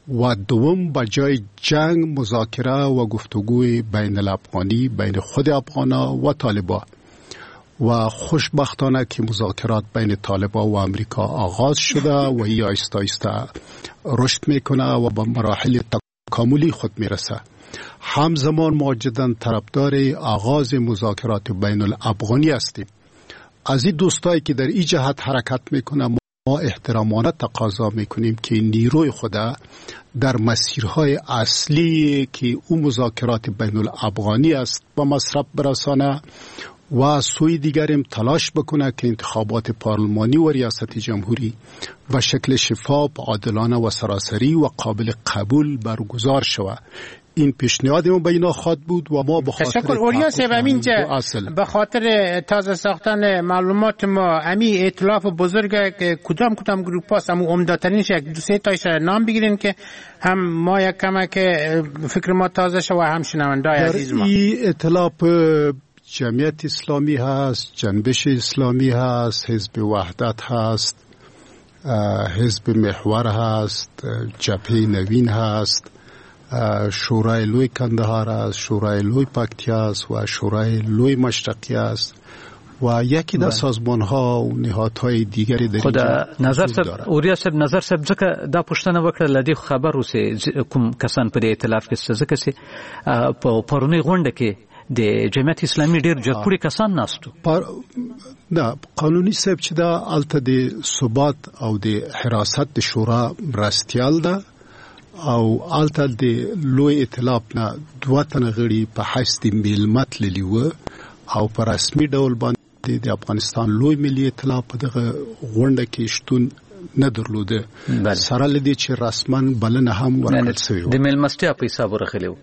و دوم به جای جنگ مذاکره و گفتگوی بین الافغانی، بین خود افغانا و طالبا و خوشبختانه که مذاکرات بین طالبا و امریکا آغاز شده و این آیسته آیسته رشد میکنه و به مراحل تکاملی خود میرسه. همزمان ما جدا طرفدار آغاز مذاکرات بین الافغانی هستیم. از این دوستایی که در این جهت حرکت میکنه ما احترامانه تقاضا میکنیم که نیروی خدا در مسیرهای اصلی که اون مذاکرات بین الافغانی است با مصرف برسانه و سوی دیگرم تلاش بکنه که انتخابات پارلمانی و ریاست جمهوری و شکل شفاف، عادلانه و سراسری و قابل قبول برگزار شود. این پیشنهاد ما به اینا خواد بود و ما تشکر اوریا صاحب. اینجا به خاطر تازه ساختن معلومات ما امی ائتلاف بزرگ که کدام گروپ هاست هم عمده‌ترینش یک دو سه تایش نام بگیرین که هم ما یک کمک فکر ما تازه شد و هم شنوندای عزیز ما. این ائتلاف جمعیت اسلامی هست، جنبش اسلامی هست، حزب وحدت هست، حزب محور هست، جبهه نوین هست، شورای لوی کندهار است، شورای لوی پکتیا است و شورای لوی مشرقی است و یکی در سازمان ها و نهادهای دیگری در خدا نظر صاحب اوریا صاحب نظر صاحب ځکه دا پښتنه وکړه لدی خبر اوسه کوم کسان په ائتلاف کې ځکه چې په پرونی غونډه کې د جمعیت اسلامي ډیر جګپوري کسان ناستو. نه قانوني صاحب چې دا الته د ثبات او د حراست د شورا راستیال ده او الته د لوی ائتلاف نه دوه تنه غړي په حیث د میلمت لیو او په رسمي ډول باندې د افغانستان لوی ملي ائتلاف په دغه غونډه کې شتون نه درلوده. سره لدی چې رسمن بلنه هم ورکړل شوی د میلمستیا په حساب ورخلیو.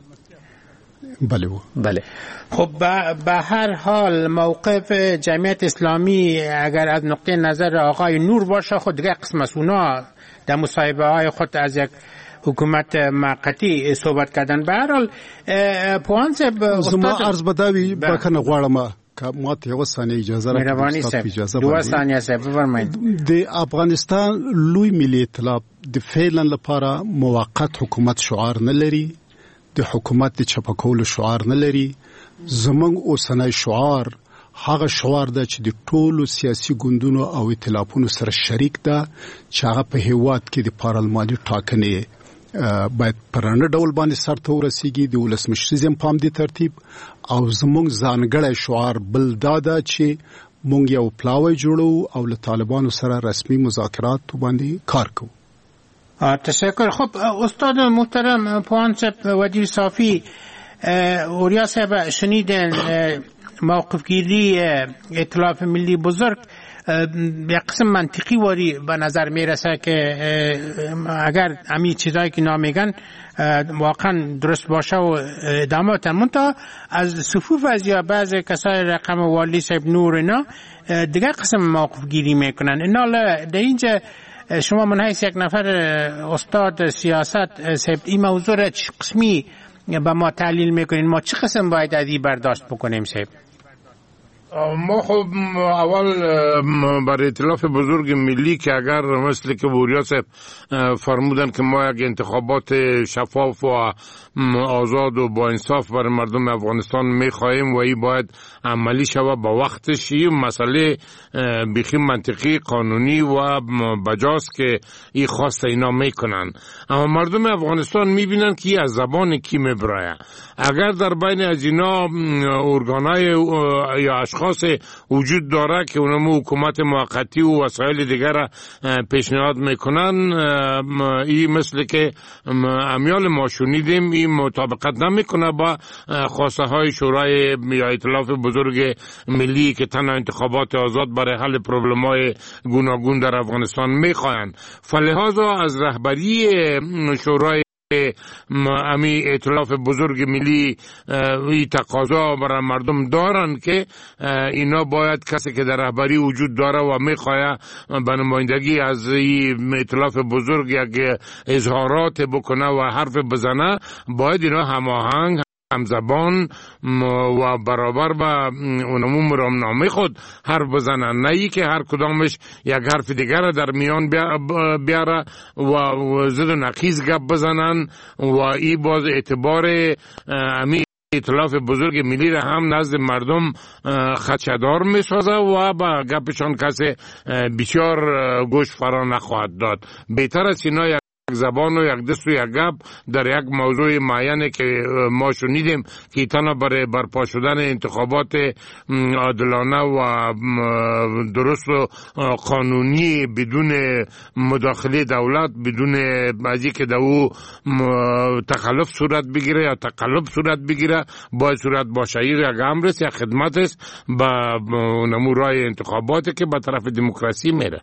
بله. خب به هر حال موقف جمعیت اسلامی اگر از نقطه نظر آقای نور باشه خود دیگه قسم از اونا در مصاحبه های خود از یک حکومت موقتی صحبت کردن. به هر حال پوانس زما عرض بداوی بکنه غواړم که ما ته یو ثانیه اجازه راکړئ. دو ثانیه صاحب بفرمایئ. د افغانستان لوی ملي ائتلاف د فعلا لپاره موقت حکومت شعار نه لري، د حکومت د چپکولو شعار نه لري. زمونږ اوسنی شعار هغه شعار ده چې د ټولو سیاسي ګوندونو او ائتلافونو سره شریک ده چې هغه په هیواد کې د پارلماني ټاکنې باید پرانه ډول باندې سرته ورسیږي، د ولسمشریزم په همدې ترتیب. او زمونږ ځانګړی شعار بل دا ده چې مونږ یو پلاوی جوړو او له طالبانو سره رسمي مذاکرات باندې کار کوو. تشکر. خب استاد محترم پوان صاحب وزیر صافی، اوریا صاحب شنیدن موقف گیری ائتلاف ملی بزرگ به قسم منطقی واری به نظر میرسه که اگر همین چیزایی که نامیگن واقعا درست باشه و ادامات منتها از صفوف از یا بعض کسای رقم والی صاحب نور اینا دیگه قسم موقف گیری میکنن. اینا در اینجا شما من حیث یک نفر استاد سیاست صاحب این موضوع را چه قسمی به ما تعلیل میکنین؟ ما چه قسم باید از این برداشت بکنیم صاحب؟ ما خب اول برای ائتلاف بزرگ ملی که اگر مثل که اوریا صاحب فرمودن که ما یک انتخابات شفاف و آزاد و با انصاف برای مردم افغانستان میخواهیم و این باید عملی شود با وقتش، این مسئله بیخی منطقی قانونی و بجاست که این خواست اینا میکنن. اما مردم افغانستان میبینن که از زبان کی میبرایه. اگر در بین از اینا ارگانای یا اشخاص وجود داره که اونم حکومت موقتی و وسایل دیگر پیشنهاد میکنن، این مثل که امیال ما شنیدیم این مطابقت نمیکنه با خواسته های شورای یا ائتلاف بزرگ ملی که تنها انتخابات آزاد برای حل پروبلم های گوناگون در افغانستان میخواهند. فلهذا از رهبری شورای امی ائتلاف بزرگ ملی این تقاضا برای مردم دارن که اینا باید کسی که در رهبری وجود داره و میخواه به نمایندگی از این ائتلاف بزرگ یک اظهارات بکنه و حرف بزنه، باید اینا هماهنگ همزبان و برابر با اونمون مرامنامه خود حرف بزنن، نه ای که هر کدامش یک حرف دیگر در میان بیاره و زد و نقیز گپ بزنن و این باز اعتبار امی ائتلاف بزرگ ملی را هم نزد مردم خدشه‌دار می سازه و با گپشان کسی بسیار گوش فرا نخواهد داد. بهتر است اینا یک زبان و یک دست و یک گپ در یک موضوع معینه که ما شنیدیم که تنها برای برپا شدن انتخابات عادلانه و درست و قانونی بدون مداخله دولت، بدون از اینکه در او تخلف صورت بگیره یا تقلب صورت بگیره باید صورت باشه. یک امر است، یک خدمت است به نمو راه انتخاباتی که به طرف دموکراسی میره.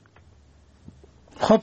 خب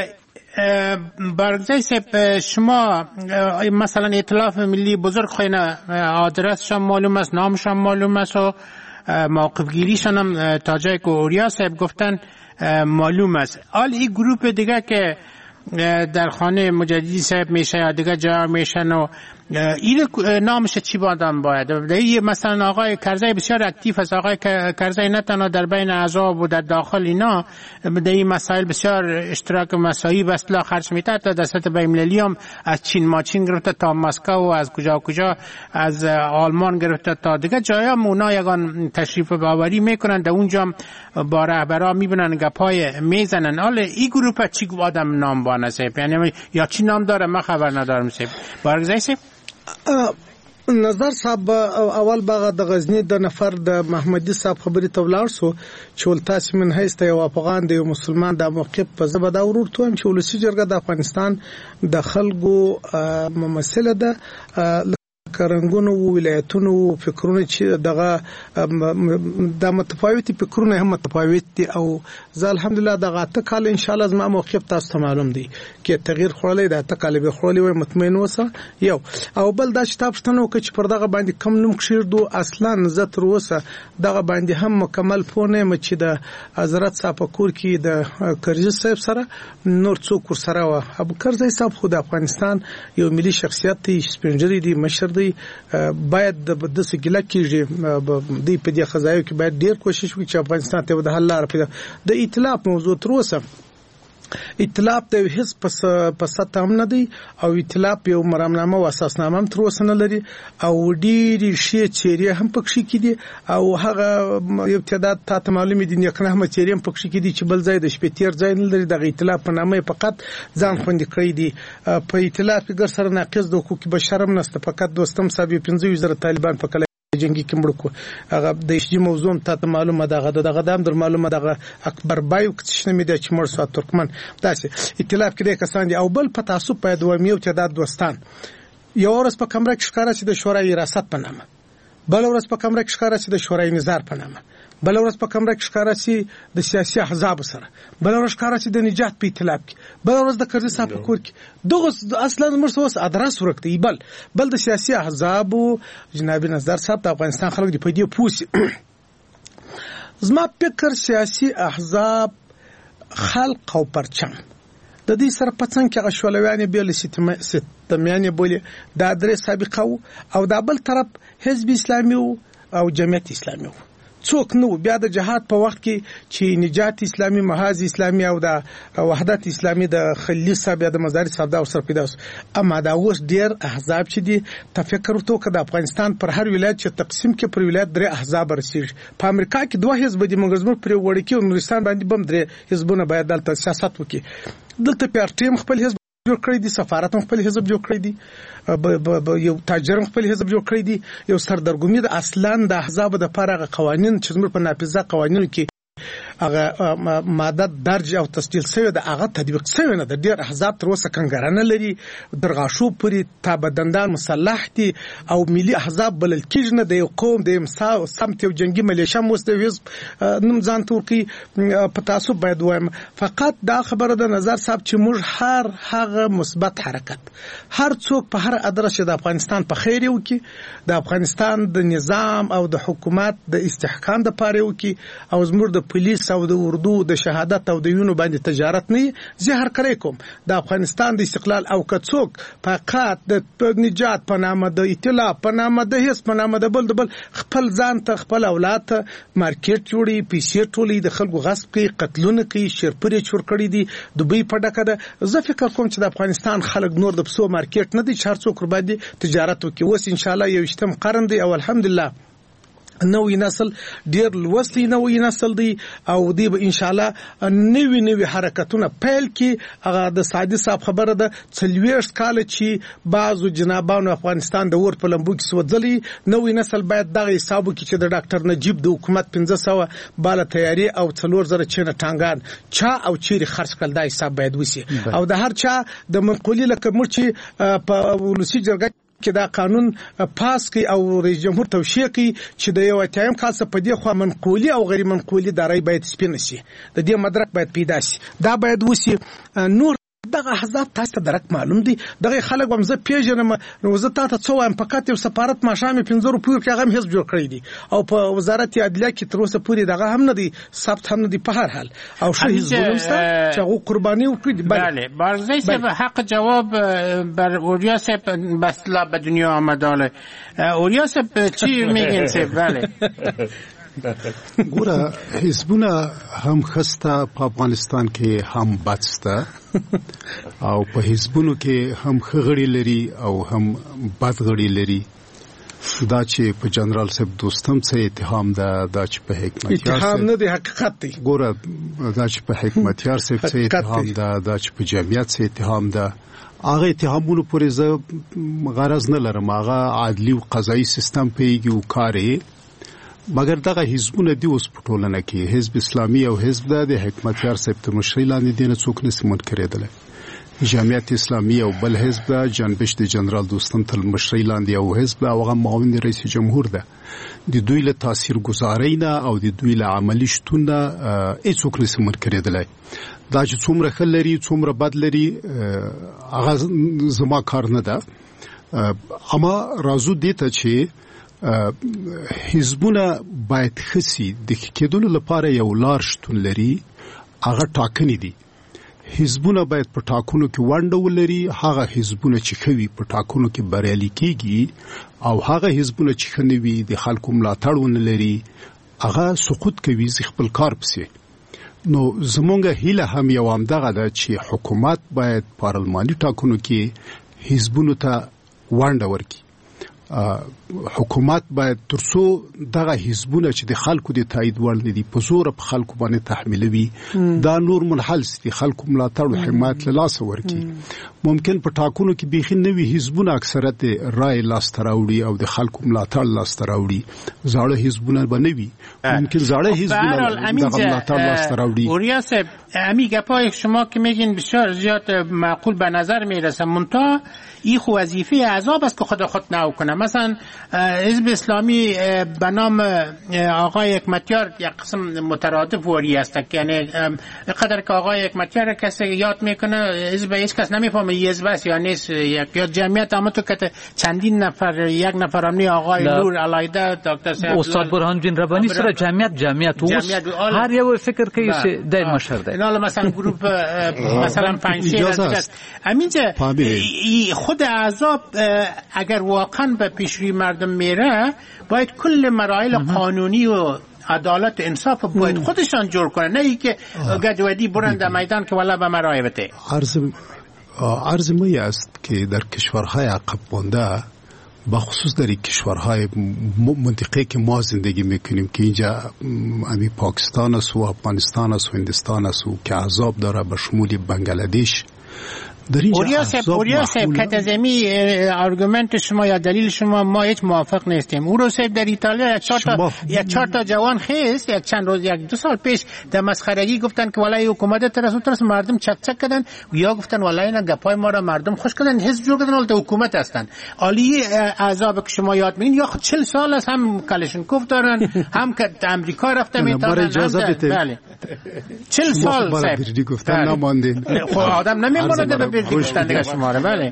بارگزای صاحب، شما مثلا ائتلاف ملی بزرگ خوین آدرسشان معلوم است، نامشان معلوم است و موقف گیریشان هم تا جایی که اوریا صاحب گفتن معلوم است. حال این گروپ دیگه که در خانه مجددی صاحب میشه یا دیگه جا میشن و این نامش چی بادم باید؟ مثلا آقای کرزی بسیار اکتیف است. آقای کرزی نه تنها در بین اعضاب و در داخل اینا در این مسائل بسیار اشتراک مساعی و اصلاح خرج میده، تا در سطح بین‌المللی هم از چین ماچین گرفته تا مسکو و از کجا از آلمان گرفته تا دیگه جایا اونا یگان تشریف باوری میکنن، در اونجا هم با رهبرا میبینن گپای میزنن. حالا این گروه چی آدم نام بانه صاحب، یعنی یا چی نام داره ما خبر ندارم صاحب. بارگزای صاحب نظر صاحب اول باغ د غزنی د نفر د محمدي صاحب خبرې ته ولاړ سو چې ولتاس من هیڅ یو افغان دی مسلمان د موقف په زبدا ورور ته چې ولسی جرګه د افغانستان د خلکو ممثله ده، کرنګونو ولایتونو فکرونه چې دغه د متفاوتي فکرونه هم متفاوت دي او زه الحمدلله دغه ته کال ان شاء الله زما موقف تاسو ته معلوم دی کې تغییر خورلې د ته کال به خورلې و مطمئن اوسه یو او بل دا چې تاسو ته نو چې پر دغه باندې کم نوم کشیردو اصلا زه تر اوسه دغه باندې هم مکمل پونه م چې د حضرت صاحب کور کې د کرزي صاحب سره نور څوک سره و ابو کرزي صاحب خو د افغانستان یو ملي شخصیت دی، سپنجري دی، مشر دی، باید د سګله کېږي د په دې خزایو کې باید ډیر کوشش وکړي چې افغانستان ته د حل لار پیدا. د ائتلاف موضوع تر اوسه ائتلاف د هیڅ په سطح هم نه دی او ائتلاف یو مرامنامه او اساسنامه هم تر اوسه نه لري او ډېری شی چیرې هم پکې کې دي او هغه یو تعداد ته معلوم دي نه کنه هم چیرې هم پکې کې دي چې بل ځای د شپېتیر ځای نه لري. د ائتلاف په نامه فقط ځان خوندې کړی دي. په ائتلاف کې ګر سره ناقص د حقوق بشر هم نشته، فقط دوستم صاحب 15 طالبان په کله جنگي کې مړ کو. هغه د شي موضوع ته معلومه دغه دام در معلومه دغه اکبر بایو چې نه مې د چمر سو ترکمن داسې ائتلاف کې د کسان دي او بل په تاسو په دوه میو تعداد دوستان یو ورځ په کمره کې ښکارا چې د شورای ریاست په نامه، بل ورځ په کمره کې ښکارا چې د شورای نظار په نامه، بل ورځ په کمره کې ښکارا چې د سیاسي احزاب سره، بل ورځ ښکارا چې د نجات په ائتلاف کې، بل ورځ د کرزي صاحب کور کې. دغه اصلا مرسوس ادرس ورکړي بل د سیاسي احزاب جناب نظر صاحب د افغانستان خلک دی په دې پوسی. زما فکر سیاسي احزاب خلق او پرچم د دې سره پڅنګ کې غشولویان بیل ستمیانه بولی د ادرس سابقه او د بل طرف حزب اسلامي او جمعیت اسلامي څوک نو بیا د جهاد په وخت کې چې نجات اسلامي، محاذ اسلامي او د وحدت اسلامي د خلیل صاحب د مزار صاحب دا سره پیدا اوس. اما دا اوس ډیر احزاب چې دي تفکر وکړو چې د افغانستان پر هر ولایت چې تقسیم کې پر ولایت درې احزاب رسیږي. په امریکا کې دوه حزب دي مګر زموږ پر وړ کې نورستان باندې بم درې حزبونه باید دلته سیاست وکړي. دلته په ارټیم خپل حزب جوړ کړی دي، سفارت خپل حزب جوړ کړی دي، یو تاجر خپل حزب جوړ کړی دي، یو سردرګمي د اصلا د احزاب د پاره قوانين چې زموږ په نافذه قوانینو کې هغه ماده درج او تسجیل شوی د هغه تطبیق شوی نه د ډیر احزاب تر اوسه کنګرانه لري، درغاشو پوری تابعدندان مسلح دي او ملي احزاب بلل کېږي نه د یو قوم د امسا سمت او جنگي ملیشیا مستویز نوم ځان تورکی په تاسو باید وایم. فقط دا خبره د نظر صاحب چې موږ هر هغه مثبت حرکت هر څوک په هر ادرس د افغانستان په خیر یو کې د افغانستان د نظام او د حکومت د استحکام د پاره یو کې او زموږ د پولیس او د اردو د شهادت او د وینو باندې تجارت نه زه هر کړی کوم د افغانستان د استقلال او کڅوک فقط د نجات په نامه د اطلاع په نامه د هیڅ په نامه د بل خپل ځان ته خپل اولاد ته مارکیټ جوړي پیسې ټولې د خلکو غصب کوي قتلونه کوي شرپرې چور کړی دي دوبۍ په ډکه ده زه فکر کوم چې د افغانستان خلک نور د پسو مارکیټ نه دي چې هر څوک باندې تجارت وکړي اوس ان شاء الله 21 قرن دی او الحمدلله نوې نسل ډېر لوستي نوې نسل دی او دی به ان شاء الله نوې حرکتونه پیل کی هغه د سعدي صاحب خبره ده 40 کال چې بعضو جنابانو افغانستان د ور په لمبو کې سوځلي نوې نسل باید دغه حساب وکړي چې د ډاکټر نجیب د حکومت 1500 بالا تیاری او 4000 چنه ټانګان چا او چیرې خرڅ کړل دا حساب باید وسی او د هر چا د منقولي لکه مرچی په ولسی جرګه کې دا قانون پاس کی او رئیس جمهور توشیح کی چې د یو اتهام خاصه په دې خو منقولي او غیر منقولي دارای باید سپین شي د دې مدرک باید پیدا شي دا باید وسی نور دغه احزاب تاسو ته درک معلوم دي دغه خلک هم زه پیژنم نو زه تاسو ته وایم فقط یو سفارت ماشامه 15 روپیو کې هغه حزب جوړ کړی دي او په وزارت عدلیه کې تر اوسه پوری دغه هم نه دي ثبت هم نه دي په هر حال او شو حزبونه چې هغه قرباني وکړي بله بارزی صاحب حق جواب بر اوریا صاحب بسلا به دنیا آمداله اوریا صاحب چی میگین صاحب بله ګوره حزبونه هم خسته په افغانستان کې هم بچسته او په حزبونو کې هم خغړی لري او هم بدغړی لري دا چې په جنرال صاحب دوستم څخه اتهام ده دا چې په حکمتیار اتهام نه دی حقیقت دی ګوره دا چې په حکمتیار صاحب څخه اتهام ده دا چې په جمعیت څخه اتهام ده هغه اتهامونو پورې زه غرض نه لرم هغه عدلی او قضایي سیستم پیږي او کاري مګر دغه حزبونه دی اوس په ټولنه کې حزب اسلامي او حزب د حکمتیار صاحب ته مشري لاندې دینه څوک نه منکر کېدل جمعیت اسلامي او بل حزب د جنبش د جنرال دوستم تل مشري لاندې او حزب هغه معاون رئیس جمهور ده د دوی له تاثیر گزارۍ نه او د دوی له عملی شتون نه هیڅوک نه منکر کېدل دا چې څومره خل لري څومره بد لري هغه زما کار نه ده اما راځو دې ته چې حزبونه باید خسي د کېدلو لپاره یو لار شتون لري هغه ټاکنې دي حزبونه باید په ټاکنو کې ونډه ولري هغه حزبونه چې خوي په ټاکنو کې بریالي کیږي او هغه حزبونه چې خنوي د خلکو ملاتړ ونه لري هغه سقوط کوي خپل کار پسې نو زمونږ هیله هم یو همدغه ده چې حکومت باید پارلماني ټاکنو کې حزبونو ته ونډه ورکړي حکومت باید ترڅو دغه حزبونه چې د خلکو د تایید وړ نه دي په زور په خلکو باندې تحمیلوي دا نور منحل دي خلکو ملاتړ او حمایت له لاس ورکړي ممکن په ټاکنو کې بيخي نوي حزبونه اکثریت رائے لاس تراوړي او د خلکو ملاتړ لاس تراوړي زاړه حزبونه بنوي ممکن زاړه حزبونه دغه ملاتړ لاس تراوړي اوریا صاحب امی گپای شما که میگین بسیار زیاد معقول به نظر میرسه منتها این وظیفه احزاب است که خود نو کنه مثلا حزب اسلامی به نام آقای حکمتیار یک قسم مترادف وری است یعنی قدر که آقای حکمتیار کسی یاد میکنه حزب هیچ کس نمیفهمه یه حزب است یا نیست یا جمعیت اما تو که چندین نفر یک نفر امنی آقای نور علایده دکتر صاحب استاد برهان الدین ربانی سره جمعیت هر یو فکر کوي چې دای مشر دی نه مثلا گروپ مثلا 5 همینجا خود احزاب اگر واقعا به پیشروی مردم میره باید کل مراحل قانونی و عدالت و انصاف باید خودشان جور کنه نه ای که گجودی برند در میدان که والا به مرای بته عرض می است که در کشورهای عقب مانده بخصوص در کشورهای منطقه که ما زندگی میکنیم که اینجا امی پاکستان است و افغانستان است و هندستان است و که احزاب داره به شمول بنگلادش اوریا صاحب کتزمی آرگومنت شما یا دلیل شما ما هیچ موافق نیستیم اورو صاحب در ایتالیا یک چهار تا جوان خیست یک چند روز یک دو سال پیش در مسخرگی گفتن که والله حکومت ترس مردم چک کردن و یا گفتن والله اینا گپای ما را مردم خوش کردن حزب جور کردن ولی حکومت هستن عالی احزاب که شما یاد میگین یا 40 سال است هم کلشنکوف دارن هم که امریکا رفته میتونن بله 40 سال صاحب گفتن نماندین خب آدم نمیمونه بیت گفتن دیگه شما رو. بله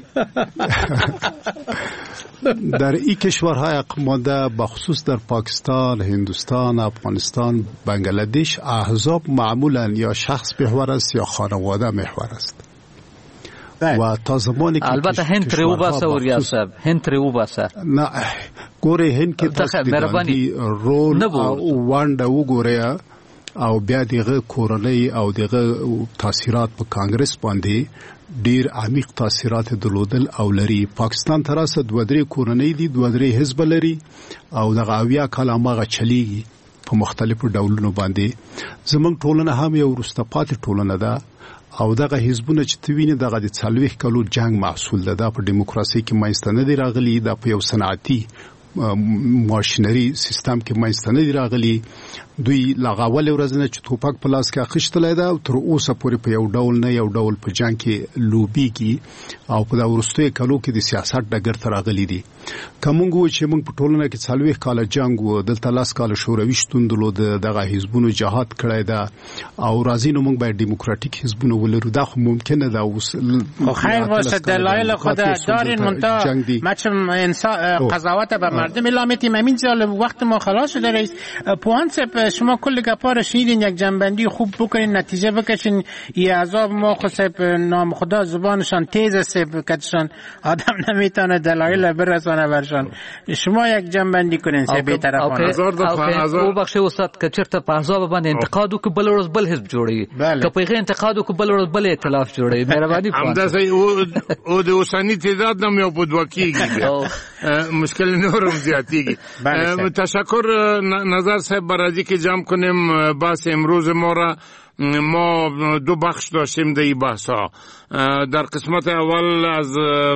در این کشورهای اقمانده بخصوص در پاکستان، هندوستان، افغانستان، بنگلادش احزاب معمولا یا شخص محور است یا خانواده محور است. و تا زمانی که البته هند تریو باسه و ریاست هند تریو باسه نه ګوره هند کې تاسو د رول او وانډه وګوره او بیا دغه کورنۍ او دغه تاثیرات په کانګرس باندې ډیر عمیق تاثیرات درلودل او لري. پاکستان تراسه دوه درې کورنۍ دي، دوه درې حزب لري او دغه اویا کاله ماغه چلیږي په مختلفو ډولونو باندې. زمونږ ټولنه هم یو وروسته پاتې ټولنه ده او دغه حزبونه چې توینه دغه د 40 کلو جنگ محصول ده. په دیموکراسي کې ماینسته نه دی راغلی، د په یو صنعتي ماشینری سیستم کې ماینسته نه دی راغلی. دوی لغاول ورځنه چې توپک په لاس کې اخیشتلای ده او تر اوسه پورې په یو ډول نه یو ډول په جنگ کې لوبيږي او په دا ورستوي کلو کې د سیاست ډګر ته راغلي دي. کومګو چې موږ په ټولنه کې 40 کال جنگ و دلته لاس کال شوروي شتون درلود، دغه حزبونو جهاد کړی ده او راځي نو موږ باید دیموکراتیک حزبونه ولرو. دا خو ممکنه ده اوس خیر واسه دلایل خود دارین منتها مچم انسان قضاوت به مردم علامتی همین جالب وقت ما خلاص شده رئیس پوانس شما کل گپا رو شنیدین، یک جنبندی خوب بکنین، نتیجه بکشین. یه عذاب ما خود نام خدا زبانشان تیز است کتشان آدم نمیتونه دلایل برسانه برشان. شما یک جنبندی کنین سه بی‌طرفانه. او بخش استاد که چرته په عذاب باندې انتقادو که بل ورځ بل حزب جوړي، که په انتقادو که بل ورځ بل ائتلاف جوړي. مهرباني همدا سي او د اوسنی تعداد نم یو په دوه کېږي، مشکل نورم زیاتېږي. تشکر نظر صاحب برای که جمع کنیم بحث امروز ما دو بخش داشتیم در این بحثا. در قسمت اول از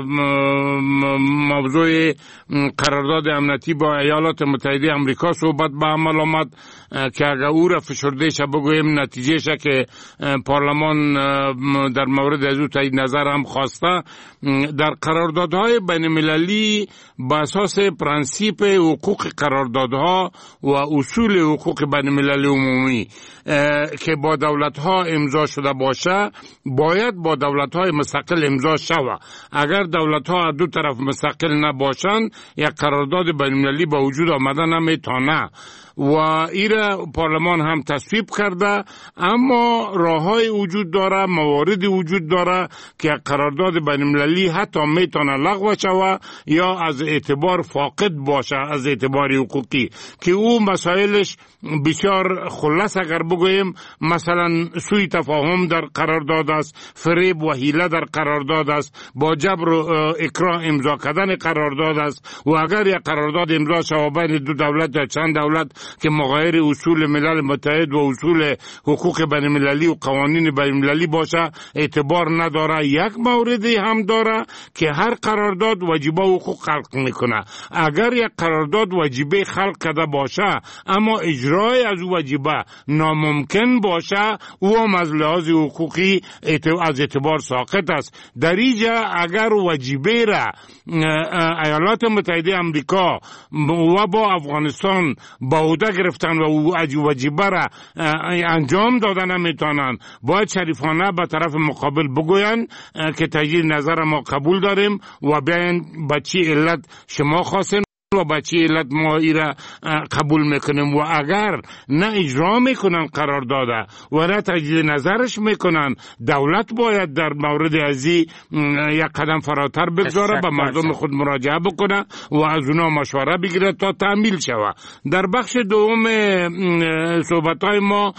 موضوع قرارداد امنیتی با ایالات متحده آمریکا صحبت به عمل آمد که اگر او را فشرده شه بگویم نتیجه شه که پارلمان در مورد از او تایید نظر هم خواسته. در قراردادهای بین المللی با اساس پرنسیپ حقوق قراردادها و اصول حقوق بین المللی عمومی که با دولت‌ها امضا شده باشه باید با دولت‌های مستقل امضا شود. اگر دولت‌ها دو طرف مستقل نباشند یک قرارداد بین المللی به وجود آمده نمیتونه و ایره پارلمان هم تصویب کرده. اما راه‌های وجود داره، مواردی وجود داره که قرارداد بین المللی حتی میتونه لغو شود یا از اعتبار فاقد باشه از اعتبار حقوقی که او مسائلش بسیار خلاص اگر بگوییم مثلا سوء تفاهم در قرارداد است، فریب و حیله در قرارداد است، با جبر و اکراه امضا کردن قرارداد است و اگر یک قرارداد امضا شود بین دو دولت یا چند دولت که مغایر اصول ملل متحد و اصول حقوق بین المللی و قوانین بین المللی باشه اعتبار نداره. یک موردی هم داره که هر قرارداد واجبه حقوق خلق میکنه. اگر یک قرارداد واجبه خلق کرده باشه اما اجرای از واجبه ناممکن باشه او هم از لحاظ حقوقی از اعتبار ساقط است. در اینجا اگر واجبه را ایالات متحده آمریکا و با افغانستان با عهده گرفتن و واجبه را انجام دادن نمیتونن، باید شریفانه به طرف مقابل بگوین که تجدید نظر ما قبول داریم و بیاین به چی علت شما خواستین و با چی علت ما ایره قبول میکنیم و اگر نه اجرا میکنن قرار داده و نه تجدید نظرش میکنن دولت باید در مورد ازی یک قدم فراتر بگذاره، به مردم خود مراجعه بکنه و از اونا مشوره بگیره تا تعمیل شود. در بخش دوم صحبتهای ما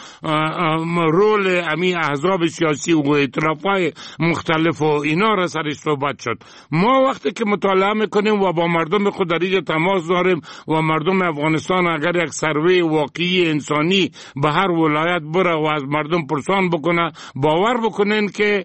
رول امی احزاب سیاسی و ائتلافهای مختلف و اینا را سرش صحبت شد. ما وقتی که مطالعه میکنیم و با مردم خود در اینجا تماس داریم و مردم افغانستان اگر یک سروی واقعی انسانی به هر ولایت بره و از مردم پرسان بکنه باور بکنین که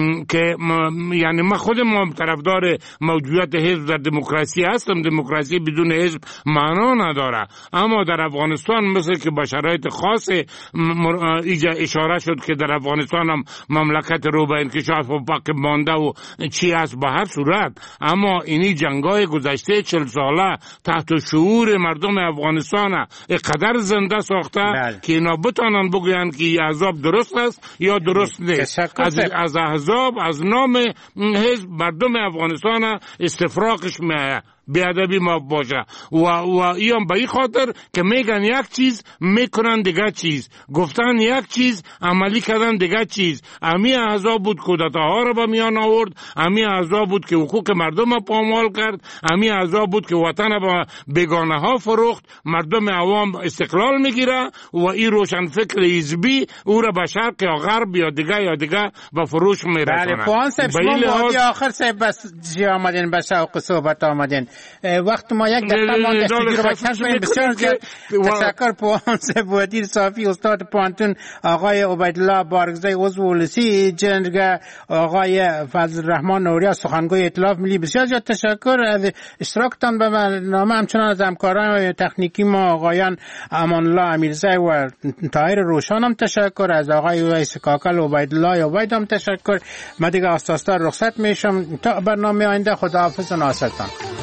یعنی من خودم طرفدار موجودیت حزب در دموکراسی هستم. دموکراسی بدون حزب معنا نداره، اما در افغانستان مثل که به شرایط خاص اینجا اشاره شد که در افغانستان هم مملکت رو به انکشاف و پاک مانده و چی هست به هر صورت، اما اینی جنگای گذشته 40 ساله تحت شعور مردم افغانستان اقدر زنده ساخته که اینا بتانن بگوین که این احزاب درست است یا درست نیست. از احزاب از نام حزب مردم افغانستان استفراغش میآید، بیادبی ما باشه و ایام به این خاطر که میگن یک چیز میکنن دیگه چیز، گفتن یک چیز عملی کردن دیگه چیز. امی احزاب بود کودتاها رو به میان آورد، امی احزاب بود که حقوق مردم پامال کرد، امی احزاب بود که وطن به بیگانه ها فروخت. مردم عوام استقلال میگیره و این روشن فکر حزبی او را به شرق یا غرب یا دیگه به فروش میرسونه. بله پوان صاحب شما مادی آخر صاحب بس جی آمدین به شوق صحبت آمدین. وقت ما یک دقیقه ما استودیو رو بکنیم. بسیار زیاد تشکر پوان صاحب ودیر صافی استاد پوانتون، آقای عبیدالله بارگزای عضو ولسی جرگه، آقای فضل الرحمن نوری سخنگوی ائتلاف ملی. بسیار زیاد تشکر از اشتراکتان به برنامه، همچنان از همکاران تکنیکی ما آقایان امان الله امیرزی و طاهر روشان هم تشکر، از آقای ویس کاکل و عبیدالله عبید هم تشکر. من دیگه آستاستا رخصت میشم تا برنامه آینده. خداحافظ و ناصرتان.